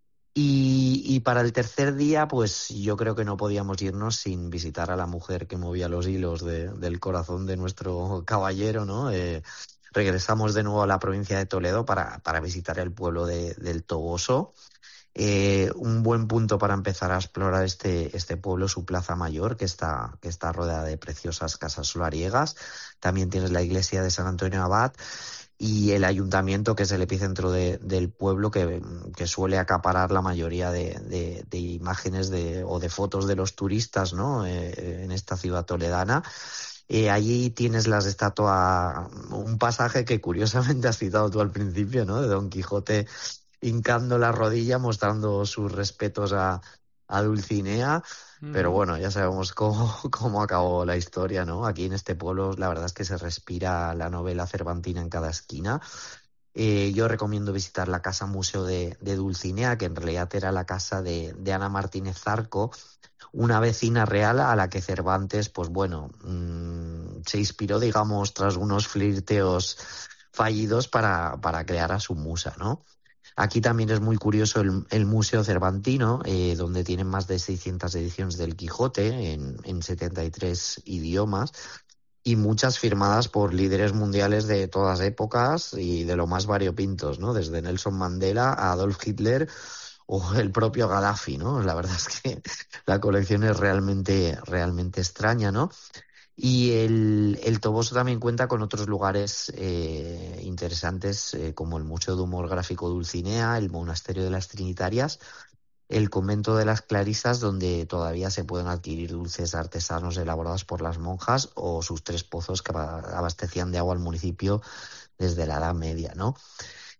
Y, y para el tercer día, pues yo creo que no podíamos irnos sin visitar a la mujer que movía los hilos de, del corazón de nuestro caballero, ¿no? Eh, regresamos de nuevo a la provincia de Toledo para, para visitar el pueblo de, del Toboso. Eh, un buen punto para empezar a explorar este, este pueblo, su plaza mayor, que está, que está rodeada de preciosas casas solariegas. También tienes la iglesia de San Antonio Abad y el ayuntamiento, que es el epicentro de, del pueblo, que, que suele acaparar la mayoría de, de, de imágenes de, o de fotos de los turistas, ¿no? Eh, en esta ciudad toledana. Eh, allí tienes las estatuas, un pasaje que curiosamente has citado tú al principio, ¿no? De Don Quijote hincando la rodilla, mostrando sus respetos a, a Dulcinea. Mm. Pero bueno, ya sabemos cómo, cómo acabó la historia, ¿no? Aquí en este pueblo la verdad es que se respira la novela cervantina en cada esquina. Eh, yo recomiendo visitar la casa museo de, de Dulcinea, que en realidad era la casa de, de Ana Martínez Zarco, una vecina real a la que Cervantes, pues bueno, mmm, se inspiró, digamos, tras unos flirteos fallidos para, para crear a su musa, ¿no? Aquí también es muy curioso el, el Museo Cervantino, eh, donde tienen más de seiscientas ediciones del Quijote en, en setenta y tres idiomas y muchas firmadas por líderes mundiales de todas épocas y de lo más variopintos, ¿no? Desde Nelson Mandela a Adolf Hitler o el propio Gaddafi, ¿no? La verdad es que la colección es realmente, realmente extraña, ¿no? Y el, el Toboso también cuenta con otros lugares eh, interesantes, eh, como el Museo de Humor Gráfico Dulcinea, el Monasterio de las Trinitarias, el Convento de las Clarisas, donde todavía se pueden adquirir dulces artesanos elaborados por las monjas, o sus tres pozos que abastecían de agua al municipio desde la Edad Media, ¿no?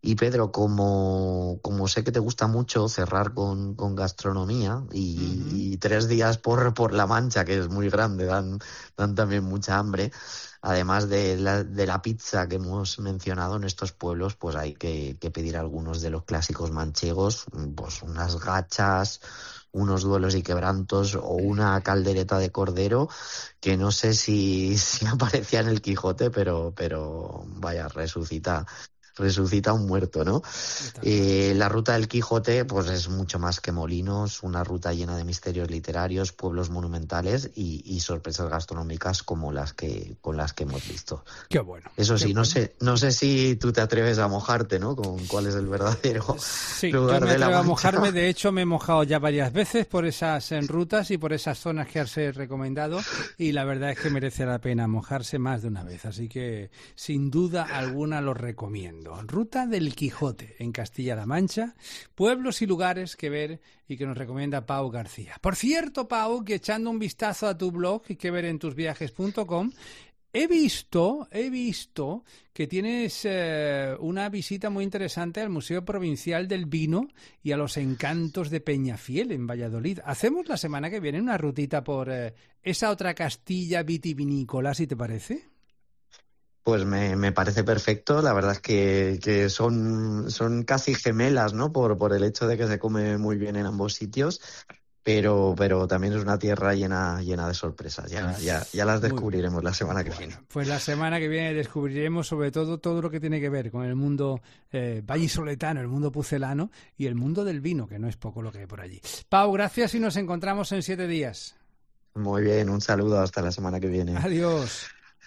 Y Pedro, como, como sé que te gusta mucho cerrar con, con gastronomía y, uh-huh. y tres días por, por La Mancha, que es muy grande, dan, dan también mucha hambre, además de la, de la pizza que hemos mencionado en estos pueblos, pues hay que, que pedir algunos de los clásicos manchegos, pues unas gachas, unos duelos y quebrantos o una caldereta de cordero que no sé si, si aparecía en el Quijote, pero, pero vaya, resucita. resucita un muerto, ¿no? Eh, la ruta del Quijote pues es mucho más que molinos, una ruta llena de misterios literarios, pueblos monumentales y, y sorpresas gastronómicas como las que con las que hemos visto. Qué bueno. Eso sí, qué no bueno. sé, no sé si tú te atreves a mojarte, ¿no? Con cuál es el verdadero sí, lugar yo me de la atrevo a Mancha. mojarme. De hecho, me he mojado ya varias veces por esas en rutas y por esas zonas que has recomendado y la verdad es que merece la pena mojarse más de una vez. Así que, sin duda alguna, lo recomiendo. Ruta del Quijote en Castilla-La Mancha, pueblos y lugares que ver y que nos recomienda Pau García. Por cierto, Pau, que echando un vistazo a tu blog y que ver en tus viajes punto com, he visto, he visto que tienes eh, una visita muy interesante al Museo Provincial del Vino y a los encantos de Peñafiel en Valladolid. Hacemos la semana que viene una rutita por eh, esa otra Castilla vitivinícola, si te parece. Pues me, me parece perfecto, la verdad es que, que son, son casi gemelas, ¿no? Por, por el hecho de que se come muy bien en ambos sitios, pero, pero también es una tierra llena, llena de sorpresas, ya, ya, ya las descubriremos la semana que viene. Pues la semana que viene descubriremos sobre todo todo lo que tiene que ver con el mundo eh, vallisoletano, el mundo pucelano y el mundo del vino, que no es poco lo que hay por allí. Pau, gracias y nos encontramos en siete días. Muy bien, un saludo, hasta la semana que viene. Adiós.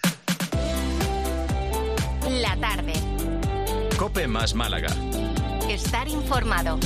La tarde. COPE más Málaga. Estar informado.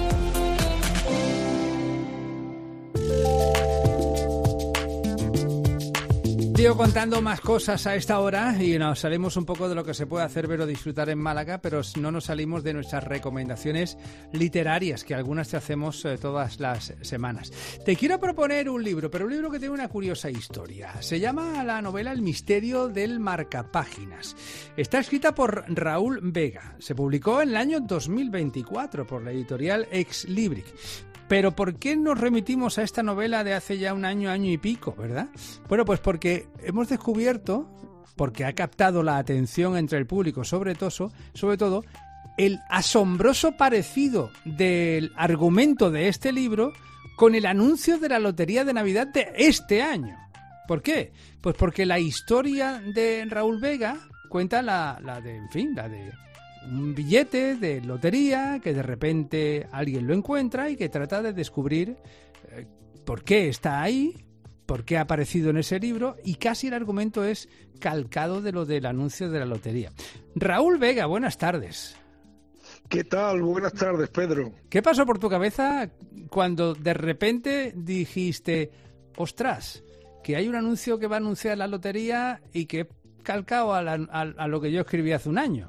Sigo contando más cosas a esta hora y nos salimos un poco de lo que se puede hacer ver o disfrutar en Málaga, pero no nos salimos de nuestras recomendaciones literarias, que algunas te hacemos eh, todas las semanas. Te quiero proponer un libro, pero un libro que tiene una curiosa historia. Se llama la novela El misterio del marcapáginas. Está escrita por Raúl Vega. Se publicó en el año dos mil veinticuatro por la editorial Ex Libric. Pero ¿por qué nos remitimos a esta novela de hace ya un año, año y pico, verdad? Bueno, pues porque hemos descubierto, porque ha captado la atención entre el público, sobre todo, sobre todo, el asombroso parecido del argumento de este libro con el anuncio de la Lotería de Navidad de este año. ¿Por qué? Pues porque la historia de Raúl Vega cuenta la, la de, en fin, la de un billete de lotería que de repente alguien lo encuentra y que trata de descubrir eh, por qué está ahí, por qué ha aparecido en ese libro, y casi el argumento es calcado de lo del anuncio de la lotería. Raúl Vega, buenas tardes. ¿Qué tal? Buenas tardes, Pedro. ¿Qué pasó por tu cabeza cuando de repente dijiste, ostras, que hay un anuncio que va a anunciar la lotería y que he calcado a, la, a, a lo que yo escribí hace un año?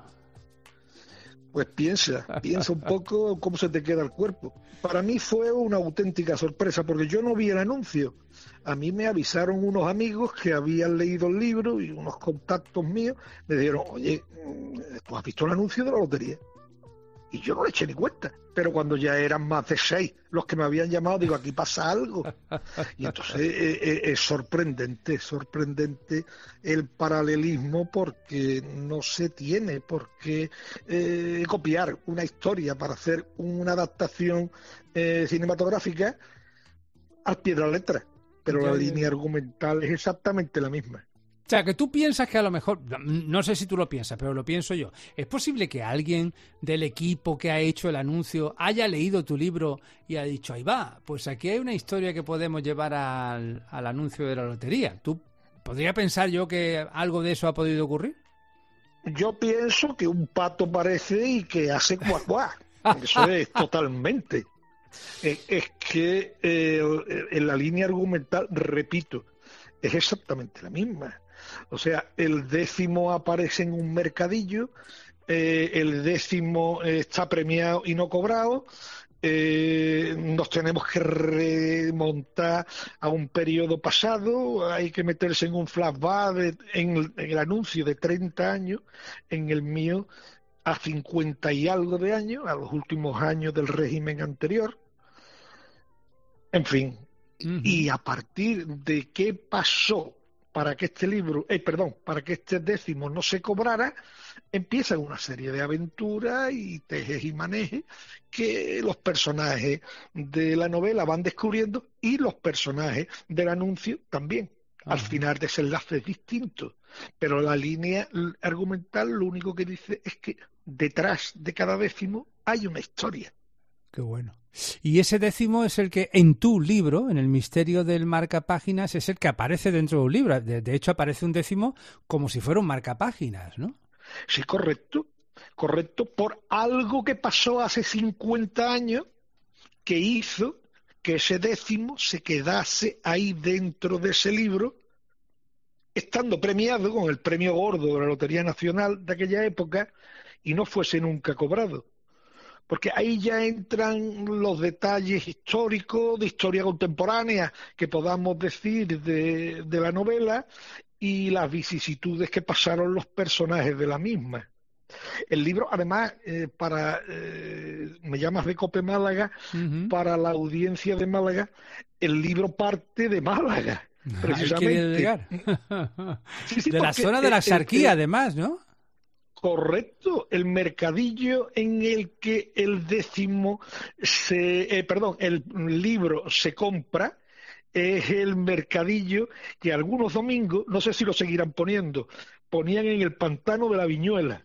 Pues piensa, piensa un poco cómo se te queda el cuerpo. Para mí fue una auténtica sorpresa, porque yo no vi el anuncio. A mí me avisaron unos amigos que habían leído el libro y unos contactos míos me dijeron, oye, ¿tú has visto el anuncio de la lotería? Y yo no le eché ni cuenta. Pero cuando ya eran más de seis los que me habían llamado, digo, aquí pasa algo. Y entonces eh, eh, es sorprendente, sorprendente el paralelismo, porque no se tiene por qué eh, copiar una historia para hacer una adaptación eh, cinematográfica al pie de la letra. Pero la línea argumental es exactamente la misma. O sea, que tú piensas que a lo mejor, no sé si tú lo piensas, pero lo pienso yo, ¿es posible que alguien del equipo que ha hecho el anuncio haya leído tu libro y ha dicho, ahí va, pues aquí hay una historia que podemos llevar al, al anuncio de la lotería? ¿Tú podría pensar yo que algo de eso ha podido ocurrir? Yo pienso que un pato parece y que hace cuac cuac. Eso es totalmente. Es, es que eh, en la línea argumental, repito, es exactamente la misma. O sea, el décimo aparece en un mercadillo, eh, el décimo está premiado y no cobrado, eh, nos tenemos que remontar a un periodo pasado, hay que meterse en un flashback de, en, el, en el anuncio de treinta años, en el mío a cincuenta y algo de años, a los últimos años del régimen anterior. En fin, uh-huh. Y a partir de qué pasó para que este libro, eh, perdón, para que este décimo no se cobrara, empieza una serie de aventuras y tejes y manejes que los personajes de la novela van descubriendo y los personajes del anuncio también. Uh-huh. Al final desenlaces distintos, pero la línea argumental lo único que dice es que detrás de cada décimo hay una historia. Qué bueno. Y ese décimo es el que en tu libro, en El misterio del marcapáginas, es el que aparece dentro de un libro. De, de hecho, aparece un décimo como si fuera un marcapáginas, ¿no? Sí, correcto. Correcto, por algo que pasó hace cincuenta años que hizo que ese décimo se quedase ahí dentro de ese libro, estando premiado con el premio gordo de la Lotería Nacional de aquella época y no fuese nunca cobrado. Porque ahí ya entran los detalles históricos, de historia contemporánea, que podamos decir de, de la novela, y las vicisitudes que pasaron los personajes de la misma. El libro, además, eh, para eh, me llamas de Cope Málaga, uh-huh. Para la audiencia de Málaga, el libro parte de Málaga, precisamente. sí, sí, de la zona de la Axarquía, además, ¿no? Correcto, el mercadillo en el que el décimo se, eh, perdón, el libro se compra es el mercadillo que algunos domingos, no sé si lo seguirán poniendo, ponían en el pantano de la Viñuela.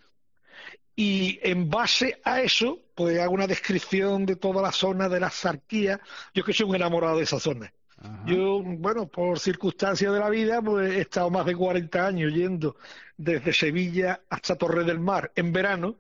Y en base a eso, pues hago una descripción de toda la zona de la Axarquía. Yo que soy un enamorado de esa zona. Ajá. Yo, bueno, por circunstancias de la vida, pues he estado más de cuarenta años yendo desde Sevilla hasta Torre del Mar en verano,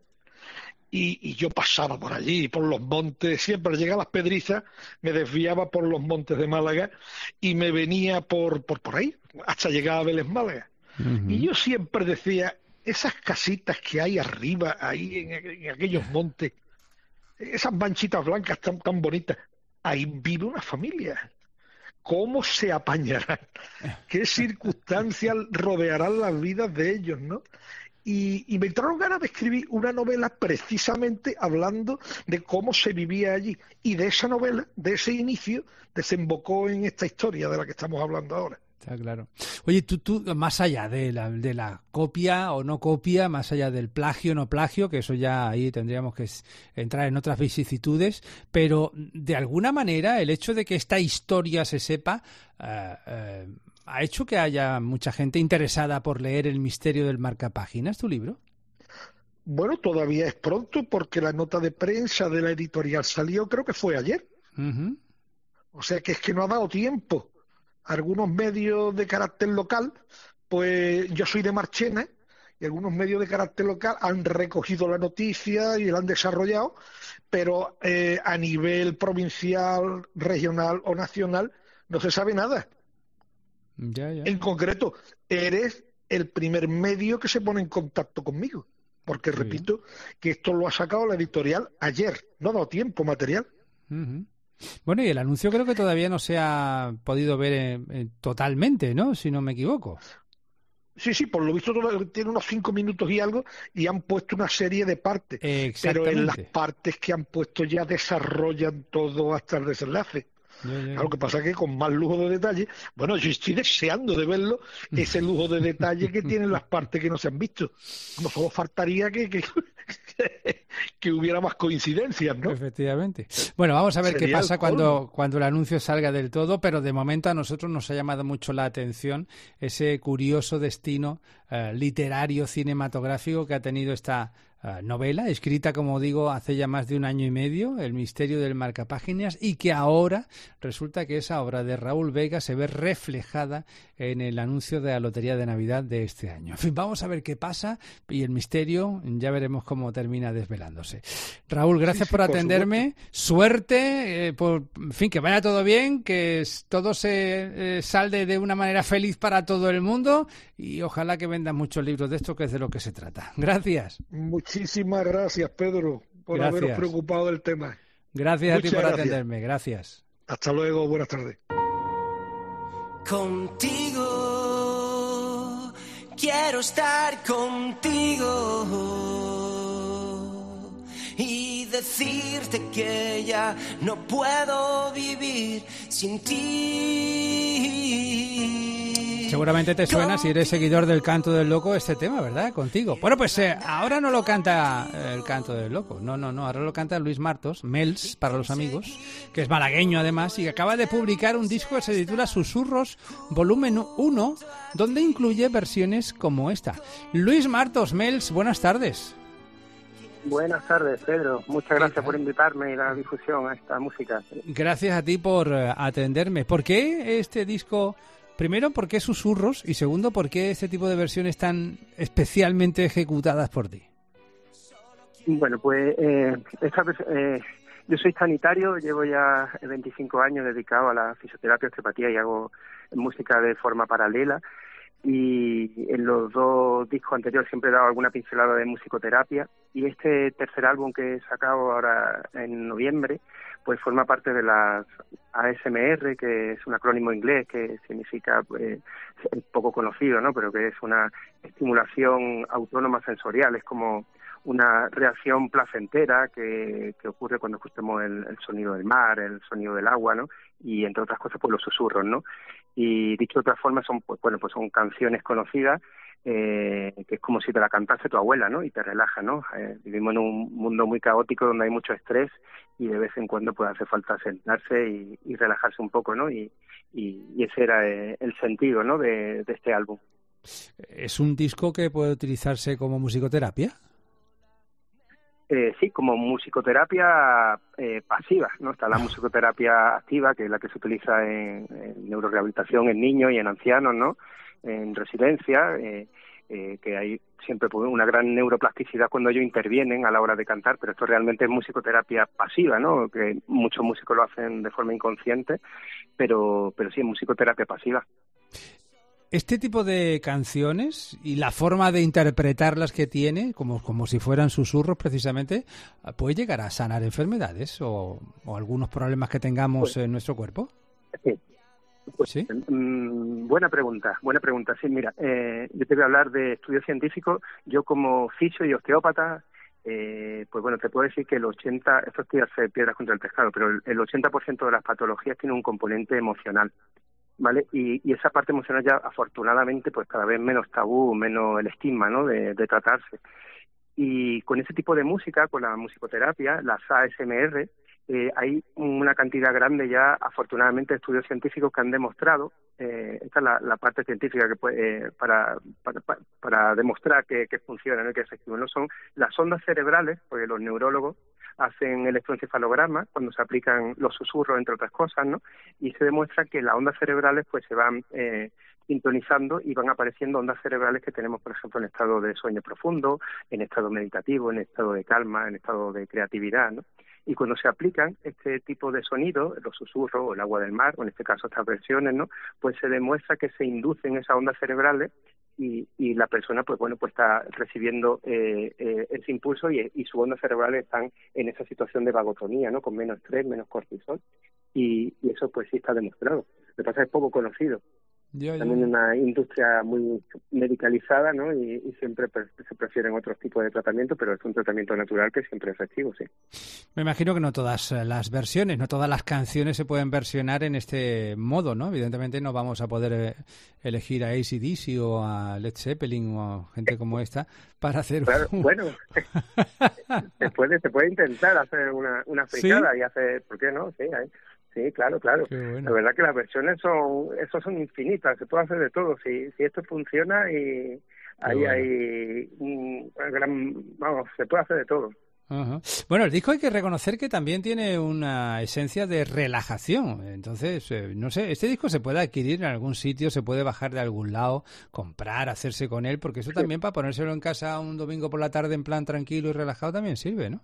y, y yo pasaba por allí, por los montes, siempre llegaba a las Pedrizas, me desviaba por los montes de Málaga y me venía por, por, por ahí, hasta llegar a Vélez Málaga. Uh-huh. Y yo siempre decía, esas casitas que hay arriba, ahí en, en aquellos montes, esas manchitas blancas tan, tan bonitas, ahí vive una familia. ¿Cómo se apañarán? ¿Qué circunstancias rodearán las vidas de ellos, no? Y, y me entraron ganas de escribir una novela precisamente hablando de cómo se vivía allí. Y de esa novela, de ese inicio, desembocó en esta historia de la que estamos hablando ahora. Está claro. Oye, tú, tú más allá de la, de la copia o no copia, más allá del plagio o no plagio, que eso ya ahí tendríamos que entrar en otras vicisitudes, pero de alguna manera el hecho de que esta historia se sepa uh, uh, ha hecho que haya mucha gente interesada por leer El misterio del marcapáginas, tu libro. Bueno, todavía es pronto porque la nota de prensa de la editorial salió, creo que fue ayer. Uh-huh. O sea que es que no ha dado tiempo. Algunos medios de carácter local, pues yo soy de Marchena, y algunos medios de carácter local han recogido la noticia y la han desarrollado, pero eh, a nivel provincial, regional o nacional no se sabe nada. Ya, ya. En concreto, eres el primer medio que se pone en contacto conmigo, porque, muy repito, bien, que esto lo ha sacado la editorial ayer, no ha dado tiempo material. Uh-huh. Bueno, y el anuncio creo que todavía no se ha podido ver eh, eh, totalmente, ¿no? Si no me equivoco. Sí, sí, por lo visto tiene unos cinco minutos y algo, y han puesto una serie de partes. Pero en las partes que han puesto ya desarrollan todo hasta el desenlace. Ya, ya. Lo que pasa es que con más lujo de detalle, bueno, yo estoy deseando de verlo, ese lujo de detalle que tienen las partes que no se han visto. No solo faltaría que, que, que hubiera más coincidencias, ¿no? Efectivamente. Bueno, vamos a ver Sería qué pasa cuando, cuando el anuncio salga del todo, pero de momento a nosotros nos ha llamado mucho la atención ese curioso destino uh, literario cinematográfico que ha tenido esta Uh, novela, escrita, como digo, hace ya más de un año y medio, El misterio del marcapáginas, y que ahora resulta que esa obra de Raúl Vega se ve reflejada en el anuncio de la Lotería de Navidad de este año. En fin, vamos a ver qué pasa, y el misterio ya veremos cómo termina desvelándose. Raúl, gracias sí, sí, por atenderme, por suerte, eh, por, en fin, que vaya todo bien, que todo se eh, salde de una manera feliz para todo el mundo, y ojalá que vendan muchos libros de esto, que es de lo que se trata. Gracias. Muchísimas gracias, Pedro, por gracias. haberos preocupado del tema. Gracias Muchas a ti por gracias. atenderme. Gracias. Hasta luego. Buenas tardes. Contigo, quiero estar contigo. decirte que ya no puedo vivir sin ti. Seguramente te suena, si eres seguidor del Canto del Loco, este tema, ¿verdad? Contigo. Bueno, pues eh, ahora no lo canta el Canto del Loco, no, no, no, ahora lo canta Luis Martos, Mels, para los amigos, que es malagueño además, y que acaba de publicar un disco que se titula Susurros, volumen uno, donde incluye versiones como esta. Luis Martos, Mels, buenas tardes. Buenas tardes, Pedro. Muchas gracias por invitarme y la difusión a esta música. Gracias a ti por uh, atenderme. ¿Por qué este disco? Primero, ¿por qué Susurros? Y segundo, ¿por qué este tipo de versiones tan especialmente ejecutadas por ti? Bueno, pues eh, esta, eh, yo soy sanitario, llevo ya veinticinco años dedicado a la fisioterapia, osteopatía y hago música de forma paralela. Y en los dos discos anteriores siempre he dado alguna pincelada de musicoterapia, y este tercer álbum que he sacado ahora en noviembre pues forma parte de las A S M R, que es un acrónimo inglés que significa, pues, es poco conocido, ¿no? Pero que es una estimulación autónoma sensorial, es como una reacción placentera que, que ocurre cuando escuchamos el, el sonido del mar, el sonido del agua, ¿no? Y entre otras cosas, pues los susurros, ¿no? Y dicho de otra forma, son, pues, bueno, pues son canciones conocidas, eh, que es como si te la cantase tu abuela, ¿no? Y te relaja, ¿no? Eh, vivimos en un mundo muy caótico donde hay mucho estrés y de vez en cuando pues hace falta sentarse y, y relajarse un poco, ¿no? Y, y, y ese era eh, el sentido, ¿no? De, de este álbum. ¿Es un disco que puede utilizarse como musicoterapia? Eh, sí, como musicoterapia eh, pasiva, ¿no? Está la musicoterapia activa, que es la que se utiliza en, en neurorehabilitación en niños y en ancianos, ¿no? En residencia, eh, eh, que hay siempre una gran neuroplasticidad cuando ellos intervienen a la hora de cantar, pero esto realmente es musicoterapia pasiva, ¿no? Que muchos músicos lo hacen de forma inconsciente, pero, pero sí, es musicoterapia pasiva. Este tipo de canciones y la forma de interpretarlas que tiene, como, como si fueran susurros precisamente, ¿puede llegar a sanar enfermedades o, o algunos problemas que tengamos pues, en nuestro cuerpo? Sí. Pues, ¿Sí? Mmm, buena pregunta, buena pregunta. Sí, mira, eh, yo te voy a hablar de estudios científicos. Yo como fisio y osteópata, eh, pues bueno, te puedo decir que el ochenta, esto es tirarse piedras contra el tejado, pero el, el ochenta por ciento de las patologías tiene un componente emocional. ¿Vale? Y, y esa parte emocional ya, afortunadamente, pues cada vez menos tabú, menos el estigma, ¿no? De, de tratarse. Y con ese tipo de música, con la musicoterapia, las A S M R, eh, hay una cantidad grande ya, afortunadamente, de estudios científicos que han demostrado, eh, esta es la, la parte científica que puede, eh, para, para, para demostrar que, que funciona, ¿no? Y que es efectivo, ¿no? Son las ondas cerebrales, porque los neurólogos hacen electroencefalograma cuando se aplican los susurros, entre otras cosas, ¿no? Y se demuestra que las ondas cerebrales pues se van eh, sintonizando y van apareciendo ondas cerebrales que tenemos, por ejemplo, en estado de sueño profundo, en estado meditativo, en estado de calma, en estado de creatividad, ¿no? Y cuando se aplican este tipo de sonidos, los susurros o el agua del mar, o en este caso estas versiones, ¿no? Pues se demuestra que se inducen esas ondas cerebrales y, y la persona, pues bueno, pues está recibiendo eh, eh, ese impulso y, y sus ondas cerebrales están en esa situación de vagotonía, ¿no? Con menos estrés, menos cortisol, y, y eso pues sí está demostrado. Lo que pasa es poco conocido. Ya, ya. También una industria muy medicalizada, ¿no? Y, y siempre pre- se prefieren otros tipos de tratamiento, pero es un tratamiento natural que siempre es efectivo, sí. Me imagino que no todas las versiones, no todas las canciones se pueden versionar en este modo, ¿no? Evidentemente no vamos a poder eh, elegir a A C D C o a Led Zeppelin o a gente como esta para hacer... Claro, un... Bueno, se, puede, se puede intentar hacer una, una fricada, ¿sí? Y hacer, ¿por qué no? Sí, hay... Sí, claro, claro. Bueno. La verdad que las versiones son, esos son infinitas, se puede hacer de todo. Si, si esto funciona y ahí bueno. hay un gran, vamos, se puede hacer de todo. Uh-huh. Bueno, el disco hay que reconocer que también tiene una esencia de relajación. Entonces, eh, no sé, este disco se puede adquirir en algún sitio, se puede bajar de algún lado, comprar, hacerse con él, porque eso sí. También para ponérselo en casa un domingo por la tarde en plan tranquilo y relajado también sirve, ¿no?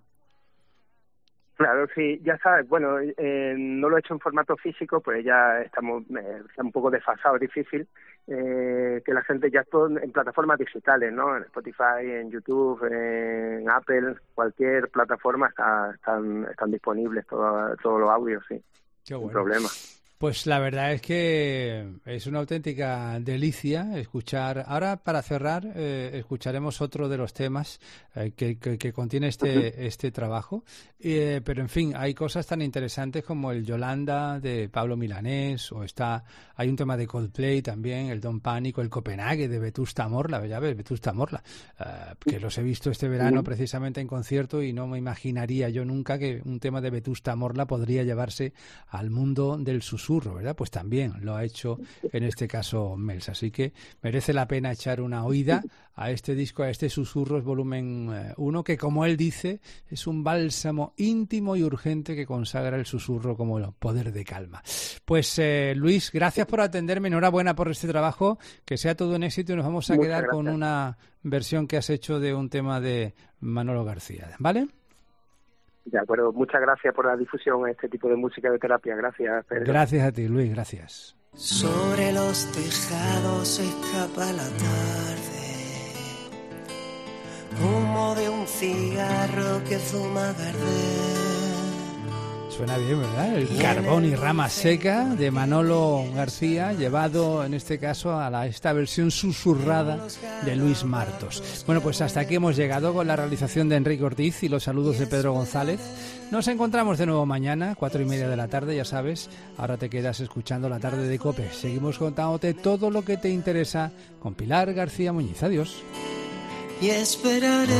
Claro, sí, ya sabes, bueno, eh, no lo he hecho en formato físico, pues ya estamos eh, está un poco desfasado, es difícil eh, que la gente ya todo en plataformas digitales, ¿no? En Spotify, en YouTube, en Apple, cualquier plataforma está, están están disponibles todo, todos los audios, sí, Qué bueno. Sin problema. Pues la verdad es que es una auténtica delicia escuchar. Ahora, para cerrar, eh, escucharemos otro de los temas eh, que, que, que contiene este, este trabajo. Eh, pero, en fin, hay cosas tan interesantes como el Yolanda de Pablo Milanés, o está hay un tema de Coldplay también, el Don Pánico, el Copenhague de Vetusta Morla, ya ves, Vetusta Morla, eh, que los he visto este verano precisamente en concierto y no me imaginaría yo nunca que un tema de Vetusta Morla podría llevarse al mundo del susurro, ¿verdad? Pues también lo ha hecho en este caso Mels, así que merece la pena echar una oída a este disco, a este Susurros volumen uno, que como él dice, es un bálsamo íntimo y urgente que consagra el susurro como el poder de calma. Pues eh, Luis, gracias por atenderme, enhorabuena por este trabajo, que sea todo un éxito y nos vamos a Muchas quedar gracias. con una versión que has hecho de un tema de Manolo García, ¿vale? De acuerdo, muchas gracias por la difusión a este tipo de música de terapia. Gracias, Pedro. Gracias a ti, Luis, gracias. Sobre los tejados escapa la tarde, humo de un cigarro que fuma Gardel. Suena bien, ¿verdad? El Carbón y Rama Seca de Manolo García, llevado en este caso a la, esta versión susurrada de Luis Martos. Bueno, pues hasta aquí hemos llegado con la realización de Enrique Ortiz y los saludos de Pedro González. Nos encontramos de nuevo mañana, cuatro y media de la tarde, ya sabes. Ahora te quedas escuchando La Tarde de COPE. Seguimos contándote todo lo que te interesa con Pilar García Muñiz. Adiós. Y esperaré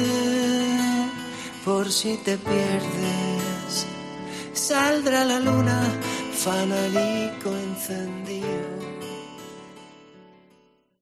por si te pierdes. Saldrá la luna, fanalico encendido.